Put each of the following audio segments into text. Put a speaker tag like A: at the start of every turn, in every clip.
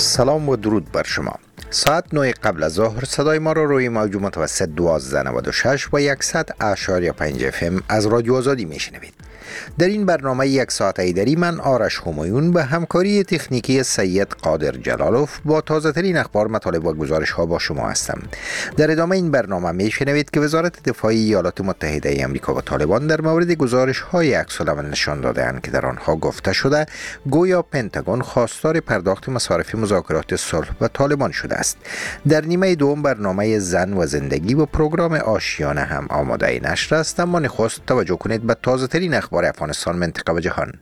A: سلام و درود بر شما. ساعت 9 قبل از ظهر صدای ما را روی موج متوسط 1296 و 100.5 FM از رادیو آزادی میشنوید. در این برنامه یک ساعت ایدری من آرش همایون به همکاری تکنیکی سید قادر جلالوف با تازه ترین اخبار، مطالب و گزارش ها با شما هستم. در ادامه این برنامه میشنوید که وزارت دفاع ایالات متحده امریکا و طالبان در مورد گزارش های عکس‌العمل نشان داده‌اند که در آنها گفته شده گویا پنتاگون خواستار پرداخت مصارف مذاکرات صلح و طالبان شده است. در نیمه دوم برنامه زن و زندگی و پروگرام آشیانه هم آماده نشر است، اما نخست توجه کنید به تازه ترین اخبار افغانستان، منطقه و جهان.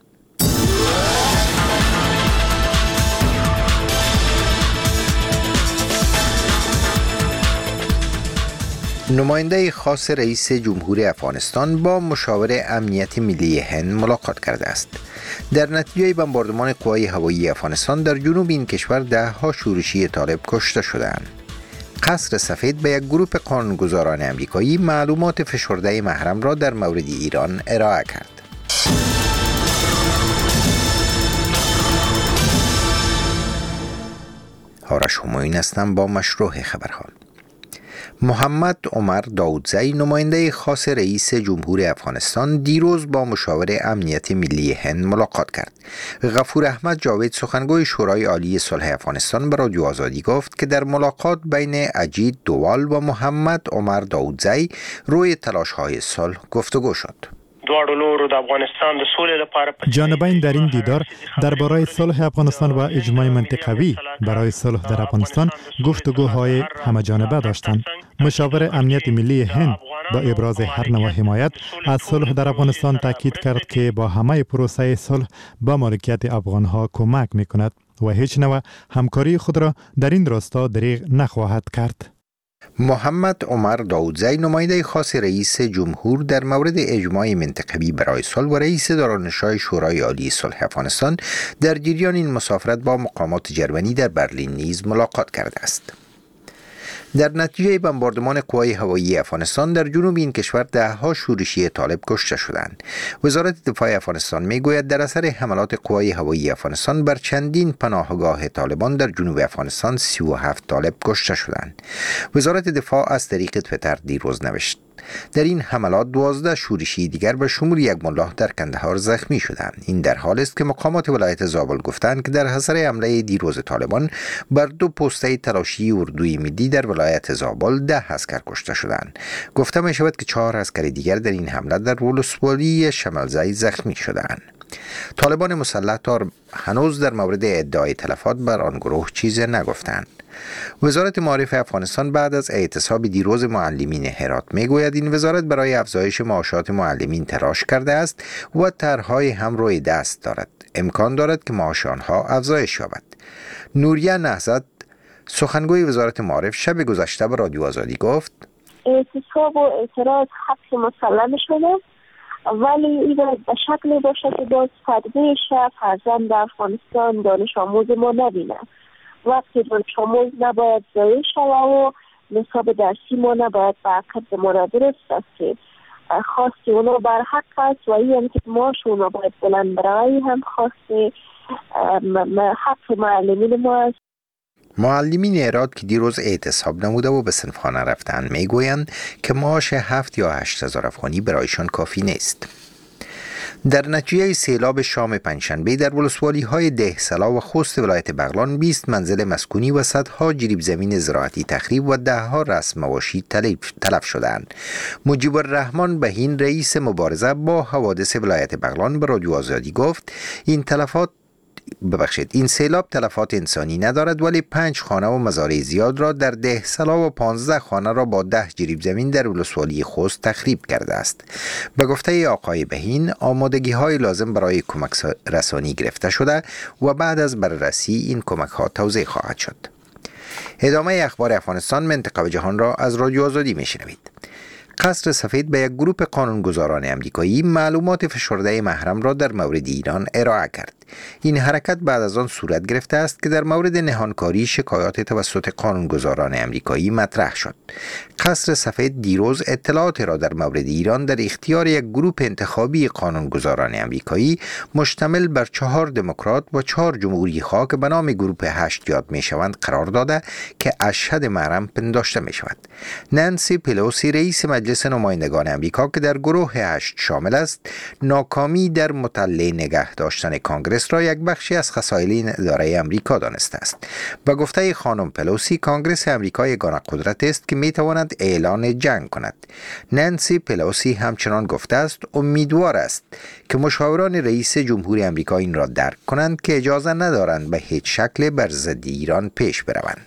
A: نماینده خاص رئیس جمهور افغانستان با مشاور امنیت ملی هند ملاقات کرده است. در نتیجه بمباردمان قوای هوایی افغانستان در جنوب این کشور ده‌ها شورشی طالب کشته شدند. قصر سفید به یک گروه قانونگذاران امریکایی معلومات فشرده محرم را در مورد ایران ارائه کرد. آرش همایون هستم با مشروع خبرها. محمد عمر داودزی، نماینده خاص رئیس جمهور افغانستان، دیروز با مشاور امنیت ملی هند ملاقات کرد. غفور احمد جاوید، سخنگوی شورای عالی صلح افغانستان، به رادیو آزادی گفت که در ملاقات بین اجیت دووال و محمد عمر داودزی روی تلاش‌های صلح گفتگو شد.
B: جانبین در این دیدار درباره صلح افغانستان و اجماع منطقوی برای صلح در افغانستان گفتگوهای همه‌جانبه داشتند. مشاور امنیت ملی هند با ابراز هر نوع حمایت از صلح در افغانستان تاکید کرد که با همه پروسه صلح با مالکیت افغانها کمک می‌کند و هیچ نوع همکاری خود را در این راستا دریغ نخواهد کرد.
A: محمد عمر داودزی، نماینده خاص رئیس جمهور در مورد اجماع منطقوی برای صلح و رئیس دارالنشای شورای عالی صلح افغانستان، در جریان این مسافرت با مقامات جرمنی در برلین نیز ملاقات کرده است. در نتیجه بمباردمان قوای هوایی افغانستان در جنوب این کشور ده‌ها شورشی طالب کشته شدند. وزارت دفاع افغانستان میگوید در اثر حملات قوای هوایی افغانستان بر چندین پناهگاه طالبان در جنوب افغانستان 37 طالب کشته شدند. وزارت دفاع از طریق توییتر دیروز نوشت در این حملات 12 شورشی دیگر به شمول یک ملاح در کندهار زخمی شدند. این در حالی است که مقامات ولایت زابل گفتند که در اثر حمله دیروز طالبان بر 2 پسته تلاشی اردوی ملی در ولایت زابل 10 عسکر کشته شدند. گفته می شود که 4 عسکر دیگر در این حمله در ولسوالی شملزی زخمی شدند. طالبان مسلح تا هنوز در مورد ادعای تلفات بر آن گروه چیزی نگفتند. وزارت معارف افغانستان بعد از اعتصاب دیروز معلمین هرات میگوید این وزارت برای افزایش معاشات معلمین تلاش کرده است و طرح‌های هم روی دست دارد. امکان دارد که معاش آنها افزایش یابد. نوریه نهضت، سخنگوی وزارت معارف، شب گذشته به رادیو آزادی گفت
C: اعتصاب و اعتراض حق مسلم شده، ولی این به شکلی باشه که باز تدبیر فرزند افغانستان دانش آموز ما نبینه. وقتی دانش آموز نباید ضایع شود و نصاب درسی ما نباید به عقب ما درست است که خواستی اونا بر حق است و این که ماش اونا باید بلند برای هم خواستی حق معلمین ما است.
A: معلمین هرات که دیروز اعتصاب نموده و به صنفخانه رفتند میگویند که معاش 7 یا 8 هزار افغانی برایشان کافی نیست. در نتیجه سیلاب شام پنجشنبه در ولسوالی های دهسلا و خوست ولایت بغلان 20 منزل مسکونی و صدها جریب زمین زراعتی تخریب و ده‌ها رسم مواشی تلف شدند. مجیب الرحمن بهین، رئیس مبارزه با حوادث ولایت بغلان، به رادیو آزادی گفت این سیلاب تلفات انسانی ندارد، ولی 5 خانه و مزارع زیاد را در دهسلا و 15 خانه را با 10 جریب زمین در ولسوالی خوست تخریب کرده است. به گفته آقای بهین، آمادگی های لازم برای کمک رسانی گرفته شده و بعد از بررسی این کمک ها توزیع خواهد شد. ادامه اخبار افغانستان، منطقه و جهان را از رادیو آزادی میشنوید. قصر سفید به یک گروه قانونگذاران امریکایی معلومات فشرده محرم را در مورد ایران ارائه کرد. این حرکت بعد از آن صورت گرفته است که در مورد نهانکاری شکایات توسط قانونگذاران امریکایی مطرح شد. قصر سفید دیروز اطلاعات را در مورد ایران در اختیار یک گروه انتخابی قانونگذاران امریکایی مشتمل بر 4 دموکرات و 4 جمهوری خواه که به نام گروه 8 یاد می شوند قرار داده که اشهد محرم پنداشته می شود. نانسی پلوسی رئیس مجلس نمایندگان امریکا که در گروه 8 شامل است، ناکامی در مطلع نگه داشتن کانگرس را یک بخشی از خصایل اداره امریکا دانسته است. با گفته خانم پلوسی، کانگرس امریکا یگانه قدرت است که می تواند اعلان جنگ کند. نانسی پلوسی همچنان گفته است امیدوار است که مشاوران رئیس جمهور امریکا این را درک کنند که اجازه ندارند به هیچ شکل بر ضد ایران پیش بروند.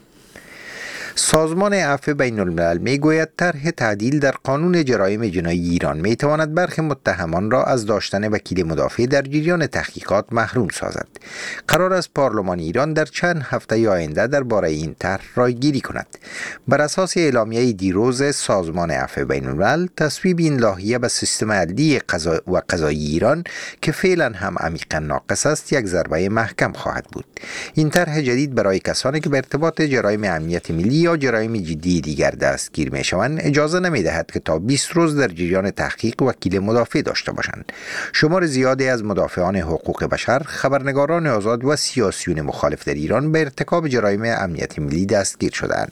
A: سازمان عفو بین الملل می گوید طرح تعدیل در قانون جرایم جنایی ایران می تواند برخی متهمان را از داشتن وکیل مدافع در جریان تحقیقات محروم سازد. قرار است پارلمان ایران در چند هفته آینده درباره این طرح رایگیری کند. بر اساس اعلامیه دیروز سازمان عفو بین الملل، تصویب این لایحه به سیستم عدلی و قضایی ایران که فعلا هم عمیقا ناقص است یک ضربه محکم خواهد بود. این طرح جدید برای کسانی که به ارتباط جرایم امنیت ملی یا جرایم جدی دیگر دستگیر می شوند اجازه نمی دهد که تا 20 روز در جریان تحقیق وکیل مدافع داشته باشند. شمار زیادی از مدافعان حقوق بشر، خبرنگاران آزاد و سیاسیون مخالف در ایران به ارتکاب جرایم امنیت ملی دستگیر شدند.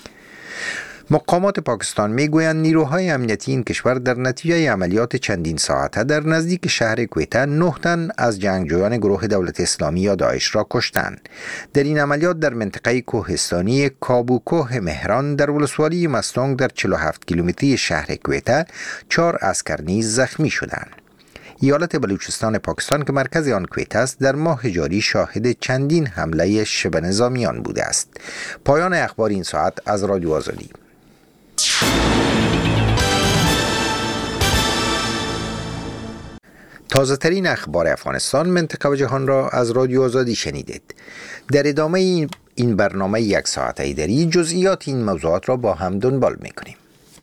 A: مقامات پاکستان میگویند نیروهای امنیتی این کشور در نتیجه عملیات چندین ساعته در نزدیک شهر کویته 9 تن از جنگجویان گروه دولت اسلامی یا داعش را کشتند. در این عملیات در منطقه کوهستانی کابوکوه مهران در ولسوالی مستونگ در 47 کیلومتری شهر کویته 4 عسکر نیز زخمی شدند. ایالت بلوچستان پاکستان که مرکز آن کویت است در ماه جاری شاهد چندین حمله شبه نظامیان بوده است. پایان اخبار این ساعت از رادیو آزادی. تازه ترین اخبار افغانستان، منطقه و جهان را از رادیو آزادی شنیدید. در ادامه این برنامه یک ساعته ایدری جزئیات این موضوعات را با هم دنبال می‌کنیم.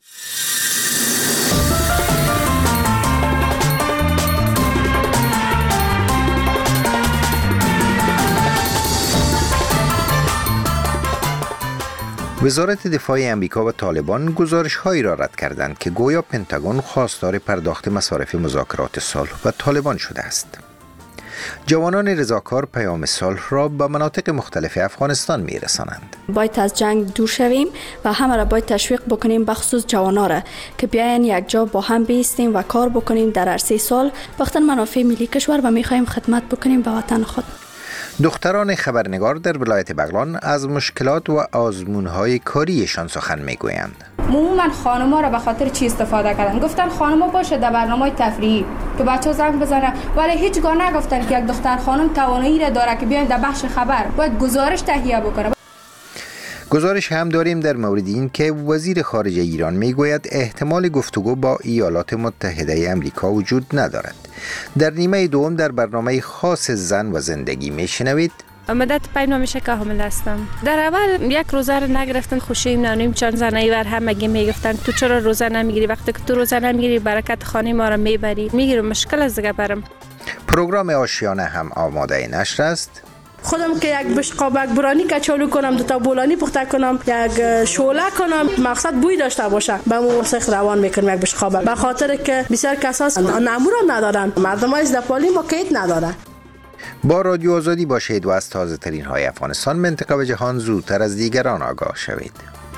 A: وزارت دفاع امریکا و طالبان گزارش‌هایی را رد کردند که گویا پنتاگون خواستار پرداخت مصارف مذاکرات صلح و طالبان شده است. جوانان رضاکار پیام صلح را به مناطق مختلف افغانستان می‌رسانند.
D: باید از جنگ دور شویم و همه را باید تشویق بکنیم، بخصوص جوانا را که بیاین یک جا با هم بیستیم و کار بکنیم در عرصه صلح وقتا منافع ملی کشور و می‌خوایم خدمت بکنیم به وطن خود.
A: دختران خبرنگار در ولایت بغلان از مشکلات و آزمون‌های کاریشان سخن می‌گویند.
E: عموما خانم‌ها را به خاطر چی استفاده کردن؟ گفتن خانم‌ها باشه در برنامه تفریحی که بچه‌ها زنگ بزنن، ولی هیچگاه نگفتن که یک دختر خانم توانایی را داره که بیاین در بخش خبر باید گزارش تهیه بکنه.
A: گزارش هم داریم در مورد این که وزیر خارجه ایران میگوید احتمال گفتگو با ایالات متحده امریکا وجود ندارد. در نیمه دوم در برنامه خاص زن و زندگی میشنوید.
F: مدت پیدا میشه که حامل هستم. در اول یک روزه رو نگرفتن، خوشیم نانیم چند زنایی ور همگی میگفتن تو چرا روزه نمیگیری؟ وقتی که تو روزه نمیگیری برکت خانه ما رو میبری. میگیرم مشکل از دیگه برم.
A: پروگرام آشیانه هم آماده نشر است.
G: خودم که یک بشقابک برانی کچالو کنم، دو تا بولانی پخته کنم، یک شوله کنم، مقصد بوی داشته باشه. به موسیقی روان میکنم یک بشقابک، به خاطر که بسیار کساس نامور ندارن، مردم های زدپالی موقعیت ندارن.
A: با رادیو آزادی باشید و از تازه ترین های افغانستان، منطقه و جهان زودتر از دیگران آگاه شوید.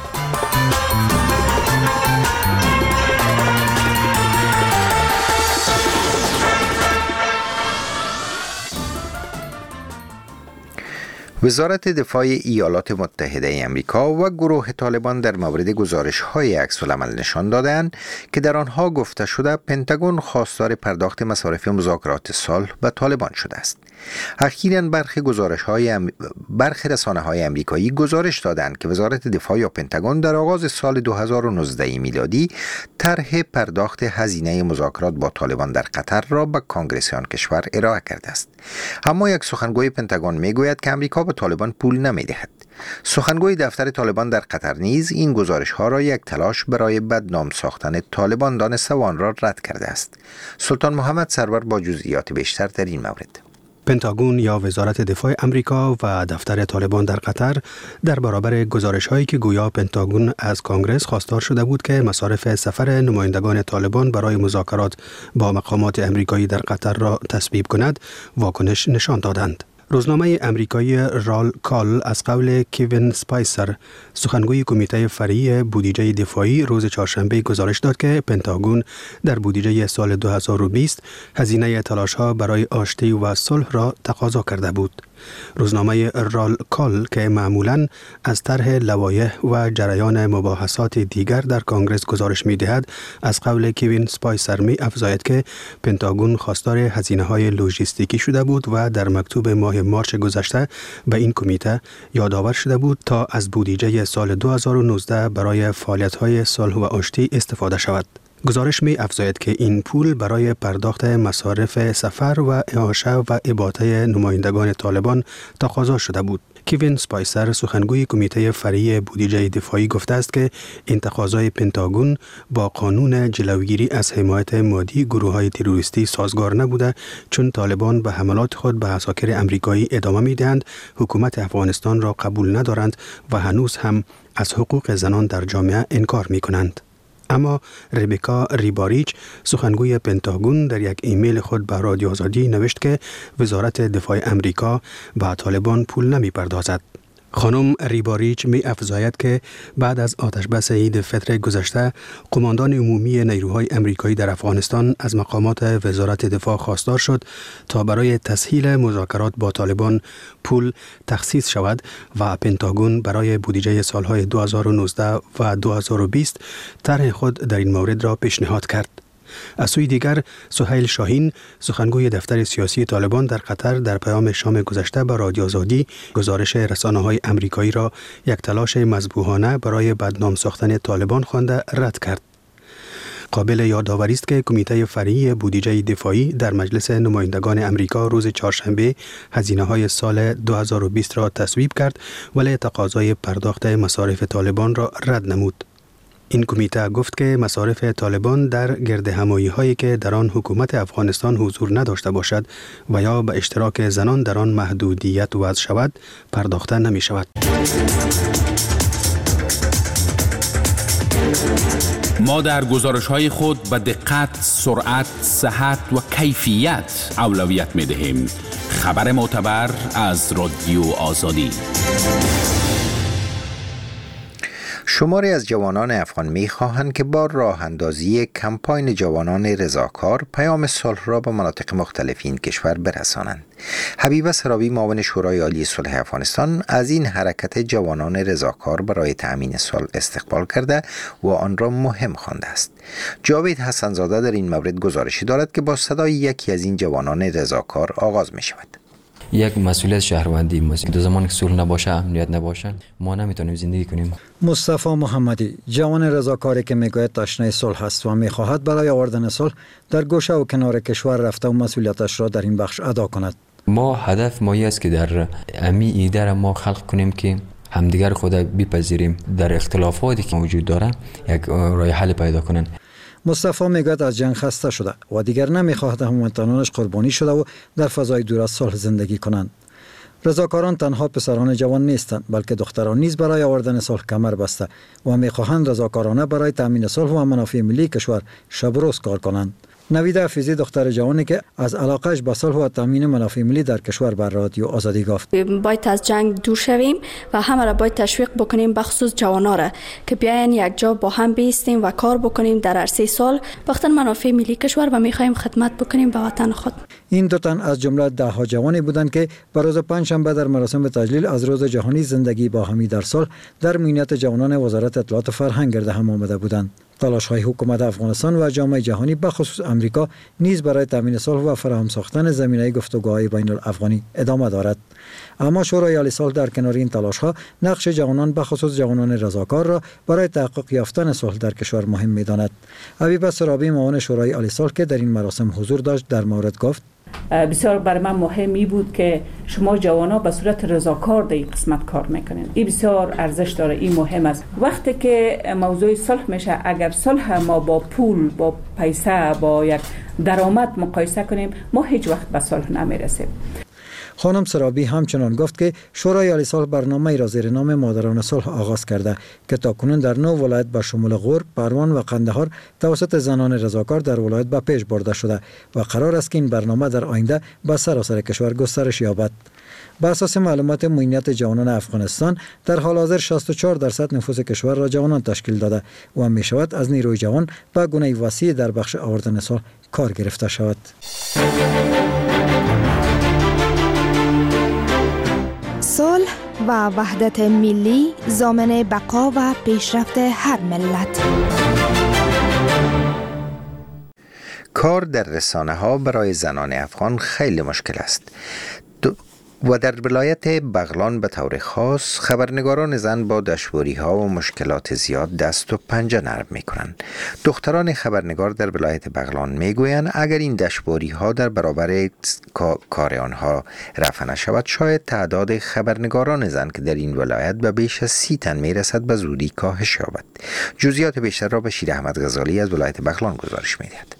A: وزارت دفاع ایالات متحده امریکا و گروه طالبان در مورد گزارش‌های عکس‌العمل نشان دادند که در آنها گفته شده پنتاگون خواستار پرداخت مصارف مذاکرات صلح به طالبان شده است. اخیراً برخی رسانه‌های امریکایی گزارش دادند که وزارت دفاع یا پنتاگون در آغاز سال 2019 میلادی طرح پرداخت هزینه مذاکرات با طالبان در قطر را به کانگرس آن کشور ارائه کرده است. اما یک سخنگوی پنتاگون میگوید که امریکا به طالبان پول نمیدهد. سخنگوی دفتر طالبان در قطر نیز این گزارش ها را یک تلاش برای بدنام ساختن طالبان دانسته و آن را رد کرده است. سلطان محمد سرور با جزئیات بیشتر در این مورد.
H: پنتاگون یا وزارت دفاع امریکا و دفتر طالبان در قطر در برابر گزارش‌هایی که گویا پنتاگون از کانگرس خواستار شده بود که مصارف سفر نمایندگان طالبان برای مذاکرات با مقامات امریکایی در قطر را تسبیب کند، واکنش نشان دادند. روزنامه امریکایی رال کال از قول کیوین سپایسر، سخنگوی کمیته فرعی بودجه دفاعی، روز چهارشنبه گزارش داد که پنتاگون در بودجه سال 2020 هزینه تلاش‌ها برای آشتی و صلح را تقاضا کرده بود. روزنامه رال کال که معمولاً از طرح لوایح و جریان مباحثات دیگر در کانگرس گزارش می‌دهد، از قول کیوین سپایسر می افزاید که پنتاگون خواستار هزینه‌های لوجستیکی شده بود و در مکتوب ماه مارس گذشته به این کمیته یادآور شده بود تا از بودجه سال 2019 برای فعالیت‌های صلح و آشتی استفاده شود. گزارش می افزاید که این پول برای پرداخت مصارف سفر و اعاشه و اباطه نمایندگان طالبان تقاضا شده بود. کیوین سپایسر، سخنگوی کمیته فرعی بودجه دفاعی، گفته است که این تقاضای پنتاگون با قانون جلوگیری از حمایت مادی گروه‌های تروریستی سازگار نبوده، چون طالبان به حملات خود به عساکر امریکایی ادامه می‌دهند، حکومت افغانستان را قبول ندارند و هنوز هم از حقوق زنان در جامعه انکار می‌کنند. اما ربکا ریباریچ، سخنگوی پنتاگون، در یک ایمیل خود به رادیو آزادی نوشت که وزارت دفاع امریکا به طالبان پول نمی پردازد. خانم ریباریچ می افزاید که بعد از آتشبس عید فطر گذشته، قماندان عمومی نیروهای امریکایی در افغانستان از مقامات وزارت دفاع خواستار شد تا برای تسهیل مذاکرات با طالبان پول تخصیص شود و پنتاگون برای بودجه سالهای 2019 و 2020 طرح خود در این مورد را پیشنهاد کرد. از سوی دیگر، سهیل شاهین، سخنگوی دفتر سیاسی طالبان در قطر، در پیام شام گذشته به رادیو آزادی گزارش رسانه‌های امریکایی را یک تلاش مذبوحانه برای بدنام ساختن طالبان خوانده رد کرد. قابل یادآوری است که کمیته فرعی بودجه دفاعی در مجلس نمایندگان امریکا روز چهارشنبه هزینه‌های سال 2020 را تصویب کرد، ولی تقاضای پرداخت مصارف طالبان را رد نمود. این کمیته گفت که مصارف طالبان در گردهمایی هایی که در آن حکومت افغانستان حضور نداشته باشد و یا به اشتراک زنان در آن محدودیت وضع شود پرداخته نمی شود.
I: ما در گزارش‌های خود به دقت، سرعت، صحت و کیفیت اولویت می‌دهیم. خبر معتبر از رادیو آزادی.
A: شماری از جوانان افغان می‌خواهند که با راه اندازی کمپاین جوانان رضاکار پیام صلح را به مناطق مختلف این کشور برسانند. حبیبه سرابی، معاون شورای عالی صلح افغانستان، از این حرکت جوانان رضاکار برای تأمین صلح استقبال کرده و آن را مهم خوانده است. جاوید حسن‌زاده در این مورد گزارشی دارد که با صدای یکی از این جوانان رضاکار آغاز می‌شود.
J: یک مسئولیت شهروندی ماست. در زمانی که صلح نباشه، امنیت نباشه، ما نمیتونیم زندگی کنیم.
K: مصطفی محمدی، جوان رضاکاری که میگوید تشنه صلح است و میخواهد برای آوردن صلح در گوشه و کنار کشور رفته و مسئولیتش را در این بخش ادا کند.
J: ما هدف مایی است که در امی ایده ما خلق کنیم که همدیگر خود بپذیریم، در اختلافاتی که موجود داره یک راه حل پیدا کنن.
K: مصطفی میگوید از جنگ خسته شده و دیگر نمیخواهد هموطنانش قربانی شده و در فضای دور از صلح زندگی کنند. رضاکاران تنها پسران جوان نیستند، بلکه دختران نیز برای آوردن صلح کمر بسته و میخواهند رضاکارانه برای تامین صلح و منافع ملی کشور شب روز کار کنند. نوید حفیظی، دختر جوانی که از علاقهش به صلح و تامین منافع ملی در کشور بر رادیو آزادی گفت:
D: باید از جنگ دور شویم و همه را باید تشویق بکنیم، بخصوص جوانا را که بیاین یک جا با هم بیستیم و کار بکنیم در عرصه صلح وقتا منافع ملی کشور و میخوایم خدمت بکنیم به وطن خود. این
K: دو تن از جمله 10 جوانی بودند که بر روز پنجشنبه در مراسم تجلیل از روز جهانی زندگی با همی در صلح در میانیت جوانان وزارت اطلاعات و فرهنگ گرد هم آمده بودند. تلاش‌های حکومت افغانستان و جامعه جهانی به خصوص امریکا نیز برای تامین صلح و فراهم ساختن زمینه گفتگوهای بین الافغانی ادامه دارد. اما شورای عالی صلح در کنار این تلاش‌ها نقش جوانان به خصوص جوانان رضاکار را برای تحقق یافتن صلح در کشور مهم می‌داند. حبیب سرابی معاون شورای عالی صلح که در این مراسم حضور داشت در مورد گفت:
L: بسیار برای من مهمی بود که شما جوانا به صورت رضاکار در این قسمت کار میکنین. این بسیار ارزش داره، این مهم است. وقتی که موضوع صلح میشه، اگر صلح ما با پول، با پیسه، با یک درآمد مقایسه کنیم، ما هیچ وقت به صلح نمیرسیم.
K: خانم سرابی همچنان گفت که شورای عالی صلح برنامه‌ای را زیر نام مادران صلح آغاز کرده که تاکنون در 9 ولایت به شمول غور، پروان و قندهار توسط زنان رضاکار در ولایت به پیش برده شده و قرار است که این برنامه در آینده به سراسر کشور گسترش یابد. بر اساس معلومات معینیت جوانان افغانستان در حال حاضر 64% نفوس کشور را جوانان تشکیل داده و می شود از نیروی جوان به گونه وسیع در بخش آوردن صلح کار گرفته شود.
M: صلح و وحدت ملی ضامن بقا و پیشرفت هر ملت.
A: کار در رسانه ها برای زنان افغان خیلی مشکل است و در ولایت بغلان به طور خاص خبرنگاران زن با دشواری ها و مشکلات زیاد دست و پنجه نرم می کنند. دختران خبرنگار در ولایت بغلان می گویند اگر این دشواری ها در برابر کار آنها رفع نشود، شاید تعداد خبرنگاران زن که در این ولایت به بیش از 30 تن می رسد به زودی کاهش یابد. جزئیات بیشتر را بشیر احمد غزالی از ولایت بغلان گزارش می دهد.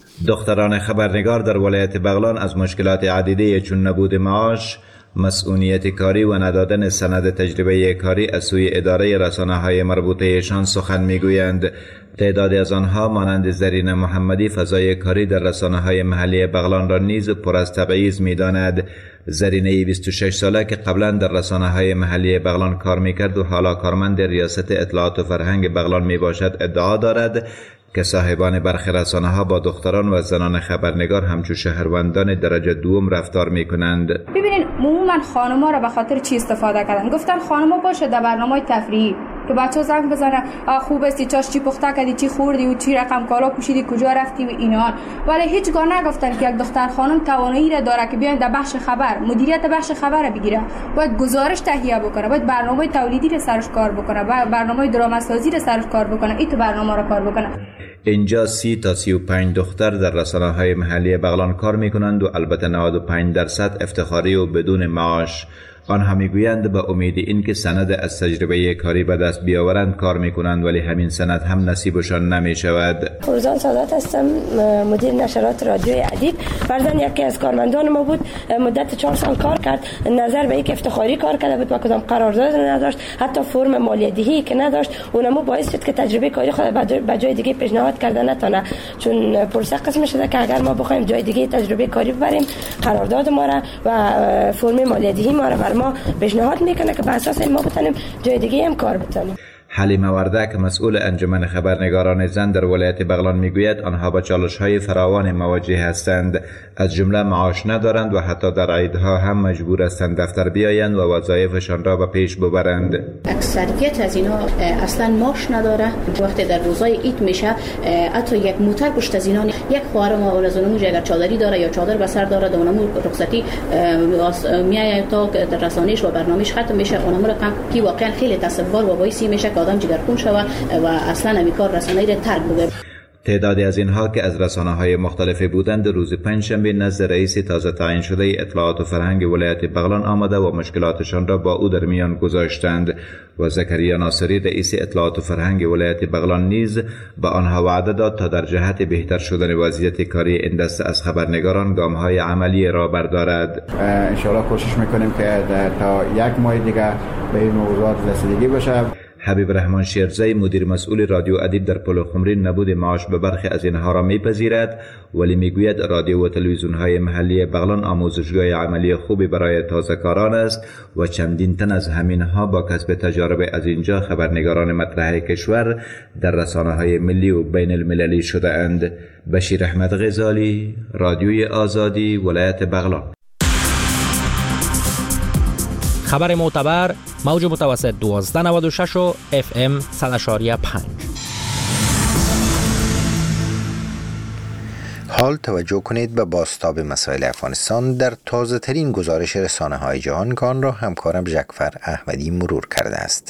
N: دختران خبرنگار در ولایت بغلان از مشکلات عدیده چون نبود معاش، مسئولیت کاری و ندادن سند تجربه کاری از سوی اداره رسانه‌های مربوطه‌شان سخن می‌گویند. تعدادی از آنها مانند زرین محمدی فضای کاری در رسانه‌های محلی بغلان را نیز پر از تبعیض می‌داند. زرینه 26 ساله که قبلا در رسانه‌های محلی بغلان کار می‌کرد و حالا کارمند ریاست اطلاعات و فرهنگ بغلان میباشد ادعا دارد که صاحبان برخی رسانه‌ها با دختران و زنان خبرنگار همچون شهروندان درجه دوم رفتار می‌کنند.
E: ببینین عموما خانم‌ها را به خاطر چی استفاده کردن؟ گفتن خانم‌ها باشه در برنامه‌های تفریحی که بچه‌ها زنگ بزنن خوب استی، چاش چی پخته کردی، چی خوردی و چی رقم کالا پوشیدی، کجا رفتی و اینا. ولی هیچگاه نگفتن که یک دختر خانم توانایی را داره که بیاین در بخش خبر، مدیریت بخش خبر بگیره، باید گزارش تهیه بکنه، باید برنامه تولیدی را سرش کار بکنه، باید برنامه دراماسازی را سرش کار بکنه، این تو برنامه را کار بکنه.
N: اینجا 30 تا 35 دختر در رسانه‌های محلی بغلان کار می‌کنند و البته 95% افتخاری و بدون معاش. آنها میگویند به امید اینکه سند از تجربه کاری به دست بیاورند کار میکنند، ولی همین سند هم نصیبشان نمیشود.
O: فروزان سادات هستم، مدیر نشرات رادیوی ادیب. فرزند یکی از کارمندان ما بود، مدت 4 سال کار کرد. نظر به اینکه افتخاری کار کرده بود و کدام قرارداد نداشت، حتی فرم مالیات‌دهی که نداشت، اونمو باعث شد که تجربه کاری خود به جای دیگه پیشنهاد کرده نتونه، چون پروسه قسم شده که اگر ما بخوایم جای دیگه تجربه کاری ببریم، قرارداد ما را و فرم مالیات‌دهی ما را ما پیشنهاد میکنه که به اساس ما بتونیم جای دیگه هم کار بتونیم.
N: حلیمه وردک مسئول انجمن خبرنگاران زن در ولایت بغلان میگوید آنها با چالش‌های فراوان مواجه هستند، از جمله معاش ندارند و حتی در عیدها هم مجبور هستند دفتر بیایند و وظایفشان را به پیش ببرند.
P: اکثریت از اینا اصلا معاش نداره. وقتی در روزای عید میشه حتی یک موتر پشت از اینا، یک خواهر ما ولزونمو اگر چادری داره یا چادر به سر داره اونمو رخصتی میایه تا در رسانش و برنامه‌اش ختم میشه، اونمو رقم کی واقعا خیلی تصور و وایسی میشه که آدم جگرخون شوه و اصلا همی کار رسانه‌ای را ترک بگه.
N: تعدادی از اینها که از رسانه‌های مختلفی بودند روز پنجشنبه نزد رئیس تازه تعیین شده اطلاعات و فرهنگ ولایت بغلان آمده و مشکلاتشان را با او در میان گذاشتند و زکریا ناصری رئیس اطلاعات و فرهنگ ولایت بغلان نیز به آنها وعده داد تا در جهت بهتر شدن وضعیت کاری این دسته از خبرنگاران گام‌های عملی را بردارد.
Q: ان شاءالله کوشش می‌کنیم که تا یک ماه دیگه به این موضوعات رسیدگی بشه.
N: حبیب رحمان شیرزی مدیر مسئول رادیو ادیب در پل خمرین نبود معاش به برخی از اینها را میپذیرد، ولی میگوید رادیو و تلویزیون‌های محلی بغلان آموزشگاه عملی خوبی برای تازه‌کاران است و چندین تن از همینها با کسب تجربه از اینجا خبرنگاران مطرح کشور در رسانه‌های ملی و بین المللی شده اند. بشیر احمد غزالی، رادیوی آزادی، ولایت بغلان.
R: خبر معتبر، موج متوسط 1296 و FM 100.5.
A: حال توجه کنید به بازتاب مسائل افغانستان در تازه ترین گزارش رسانه‌های جهان که آن را همکارم جعفر احمدی مرور کرده است.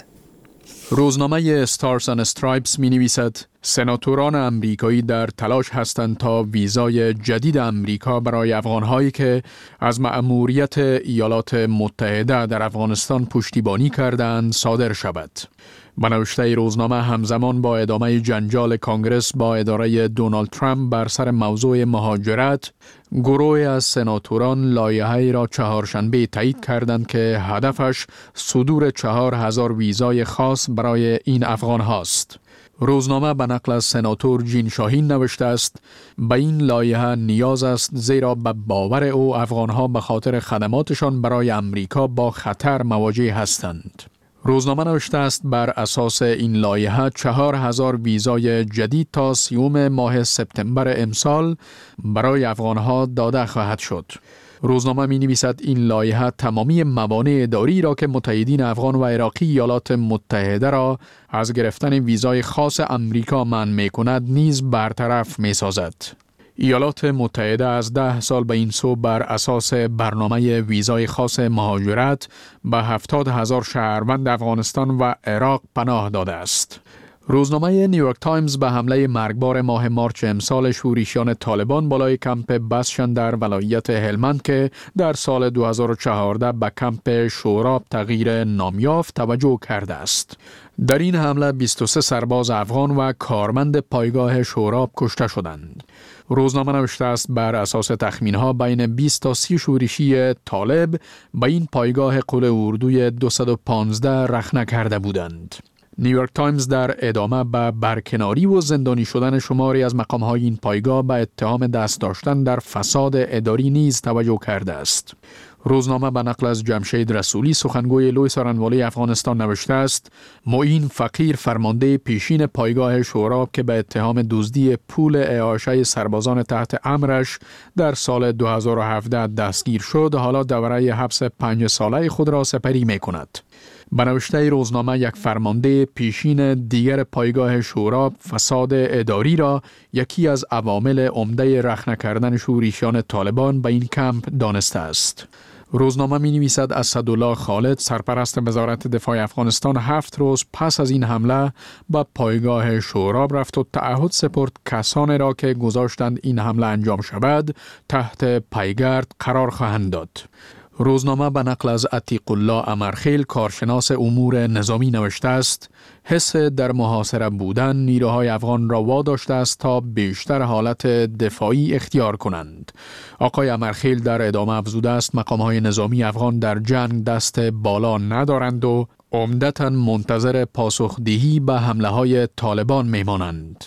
S: روزنامه استارز اند استرایپس می نویسد سناتوران امریکایی در تلاش هستند تا ویزای جدید امریکا برای افغانهایی که از مأموریت ایالات متحده در افغانستان پشتیبانی کردند صادر شود. به نوشته روزنامه همزمان با ادامه جنجال کانگرس با اداره دونالد ترامپ بر سر موضوع مهاجرت، گروه از سناتوران لایحه‌ای را چهارشنبه تایید کردند که هدفش صدور 4000 ویزای خاص برای این افغان هاست. روزنامه به نقل از سناتور جین شاهین نوشته است به این لایحه نیاز است زیرا به باور او افغانها به خاطر خدماتشان برای امریکا با خطر مواجه هستند. روزنامه نوشته است بر اساس این لایحه 4000 ویزای جدید تا 30 ماه سپتامبر امسال برای افغانها داده خواهد شد. روزنامه می نویسد این لایحه تمامی موانع اداری را که متحدین افغان و عراقی ایالات متحده را از گرفتن ویزای خاص امریکا منع می کند نیز برطرف می سازد. ایالات متحده از 10 سال به این سو بر اساس برنامه ویزای خاص مهاجرت به 70,000 شهروند افغانستان و عراق پناه داده است. روزنامه نیویورک تایمز به حمله مرگبار ماه مارچ امسال شورشیان طالبان بالای کمپ بسشن در ولایت هلمند که در سال 2014 به کمپ شوراب تغییر نام یافت توجه کرده است. در این حمله 23 سرباز افغان و کارمند پایگاه شوراب کشته شدند. روزنامه نوشته است بر اساس تخمین‌ها بین 20 تا 30 شورشی طالب به این پایگاه قل اردوی 215 رخنه کرده بودند. نیویورک تایمز در ادامه به برکناری و زندانی شدن شماری از مقام‌های این پایگاه به اتهام دست داشتن در فساد اداری نیز توجه کرده است. روزنامه به نقل از جمشید رسولی سخنگوی لوی سارنوالی افغانستان نوشته است معین فقیر فرمانده پیشین پایگاه شوراب که به اتهام دزدی پول اعاشه سربازان تحت امرش در سال 2017 دستگیر شد حالا دوره حبس 5 ساله خود را سپری می کند. به نوشته روزنامه یک فرمانده پیشین دیگر پایگاه شوراب فساد اداری را یکی از عوامل عمده رخنه کردن شورشیان طالبان به این کمپ دانسته است. روزنامه می نویسد اسدالله خالد سرپرست وزارت دفاع افغانستان 7 روز پس از این حمله به پایگاه شوراب رفت و تعهد سپرد کسانی را که گذاشتند این حمله انجام شود تحت پیگرد قرار خواهند داد. روزنامه به نقل از عتیق الله امرخیل کارشناس امور نظامی نوشته است حس در محاصره بودن نیروهای افغان را واداشته است تا بیشتر حالت دفاعی اختیار کنند. آقای امرخیل در ادامه افزوده است مقام‌های نظامی افغان در جنگ دست بالا ندارند و عمدتاً منتظر پاسخدهی به حمله‌های طالبان میمانند.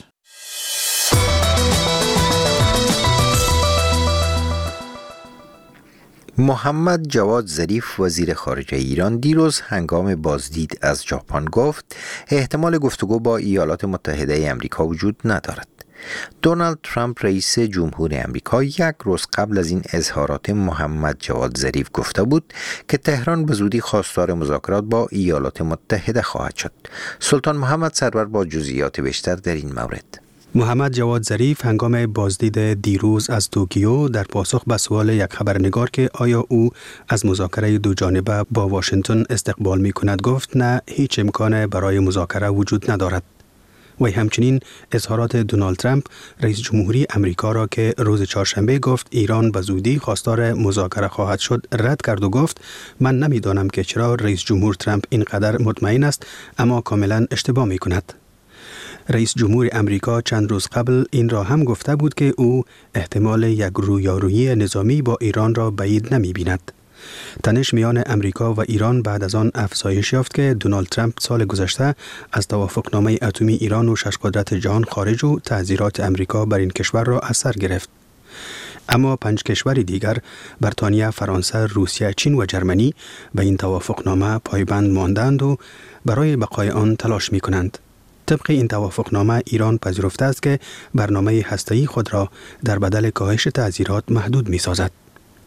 A: محمد جواد ظریف وزیر خارجه ایران دیروز هنگام بازدید از ژاپن گفت احتمال گفتگو با ایالات متحده آمریکا وجود ندارد. دونالد ترامپ رئیس جمهور آمریکا یک روز قبل از این اظهارات محمد جواد ظریف گفته بود که تهران به زودی خواستار مذاکرات با ایالات متحده خواهد شد. سلطان محمد سرور با جزئیات بیشتر در این مورد.
H: محمد جواد ظریف هنگام بازدید دیروز از توکیو در پاسخ به سوال یک خبرنگار که آیا او از مذاکره دو جانبه با واشنگتن استقبال می کند گفت نه هیچ امکان برای مذاکره وجود ندارد. و همچنین اظهارات دونالد ترامپ رئیس جمهوری امریکا را که روز چهارشنبه گفت ایران به زودی خواستار مذاکره خواهد شد رد کرد و گفت من نمیدانم که چرا رئیس جمهور ترامپ اینقدر مطمئن است اما کاملا اشتباه می کند. رئیس جمهور امریکا چند روز قبل این را هم گفته بود که او احتمال یک رویارویی نظامی با ایران را بعید نمی بیند. تنش میان امریکا و ایران بعد از آن افزایش یافت که دونالد ترامپ سال گذشته از توافقنامه اتمی ایران و 6 قدرت جهان خارج و تعزیرات امریکا بر این کشور را از سر گرفت. اما 5 کشور دیگر بریتانیا، فرانسه، روسیه، چین و جرمنی به این توافقنامه پایبند ماندند و برای بقای آن تلاش می کنند. طبق این توافقنامه ایران پذیرفته است که برنامه هسته‌ای خود را در بدل کاهش تعزیرات محدود می سازد.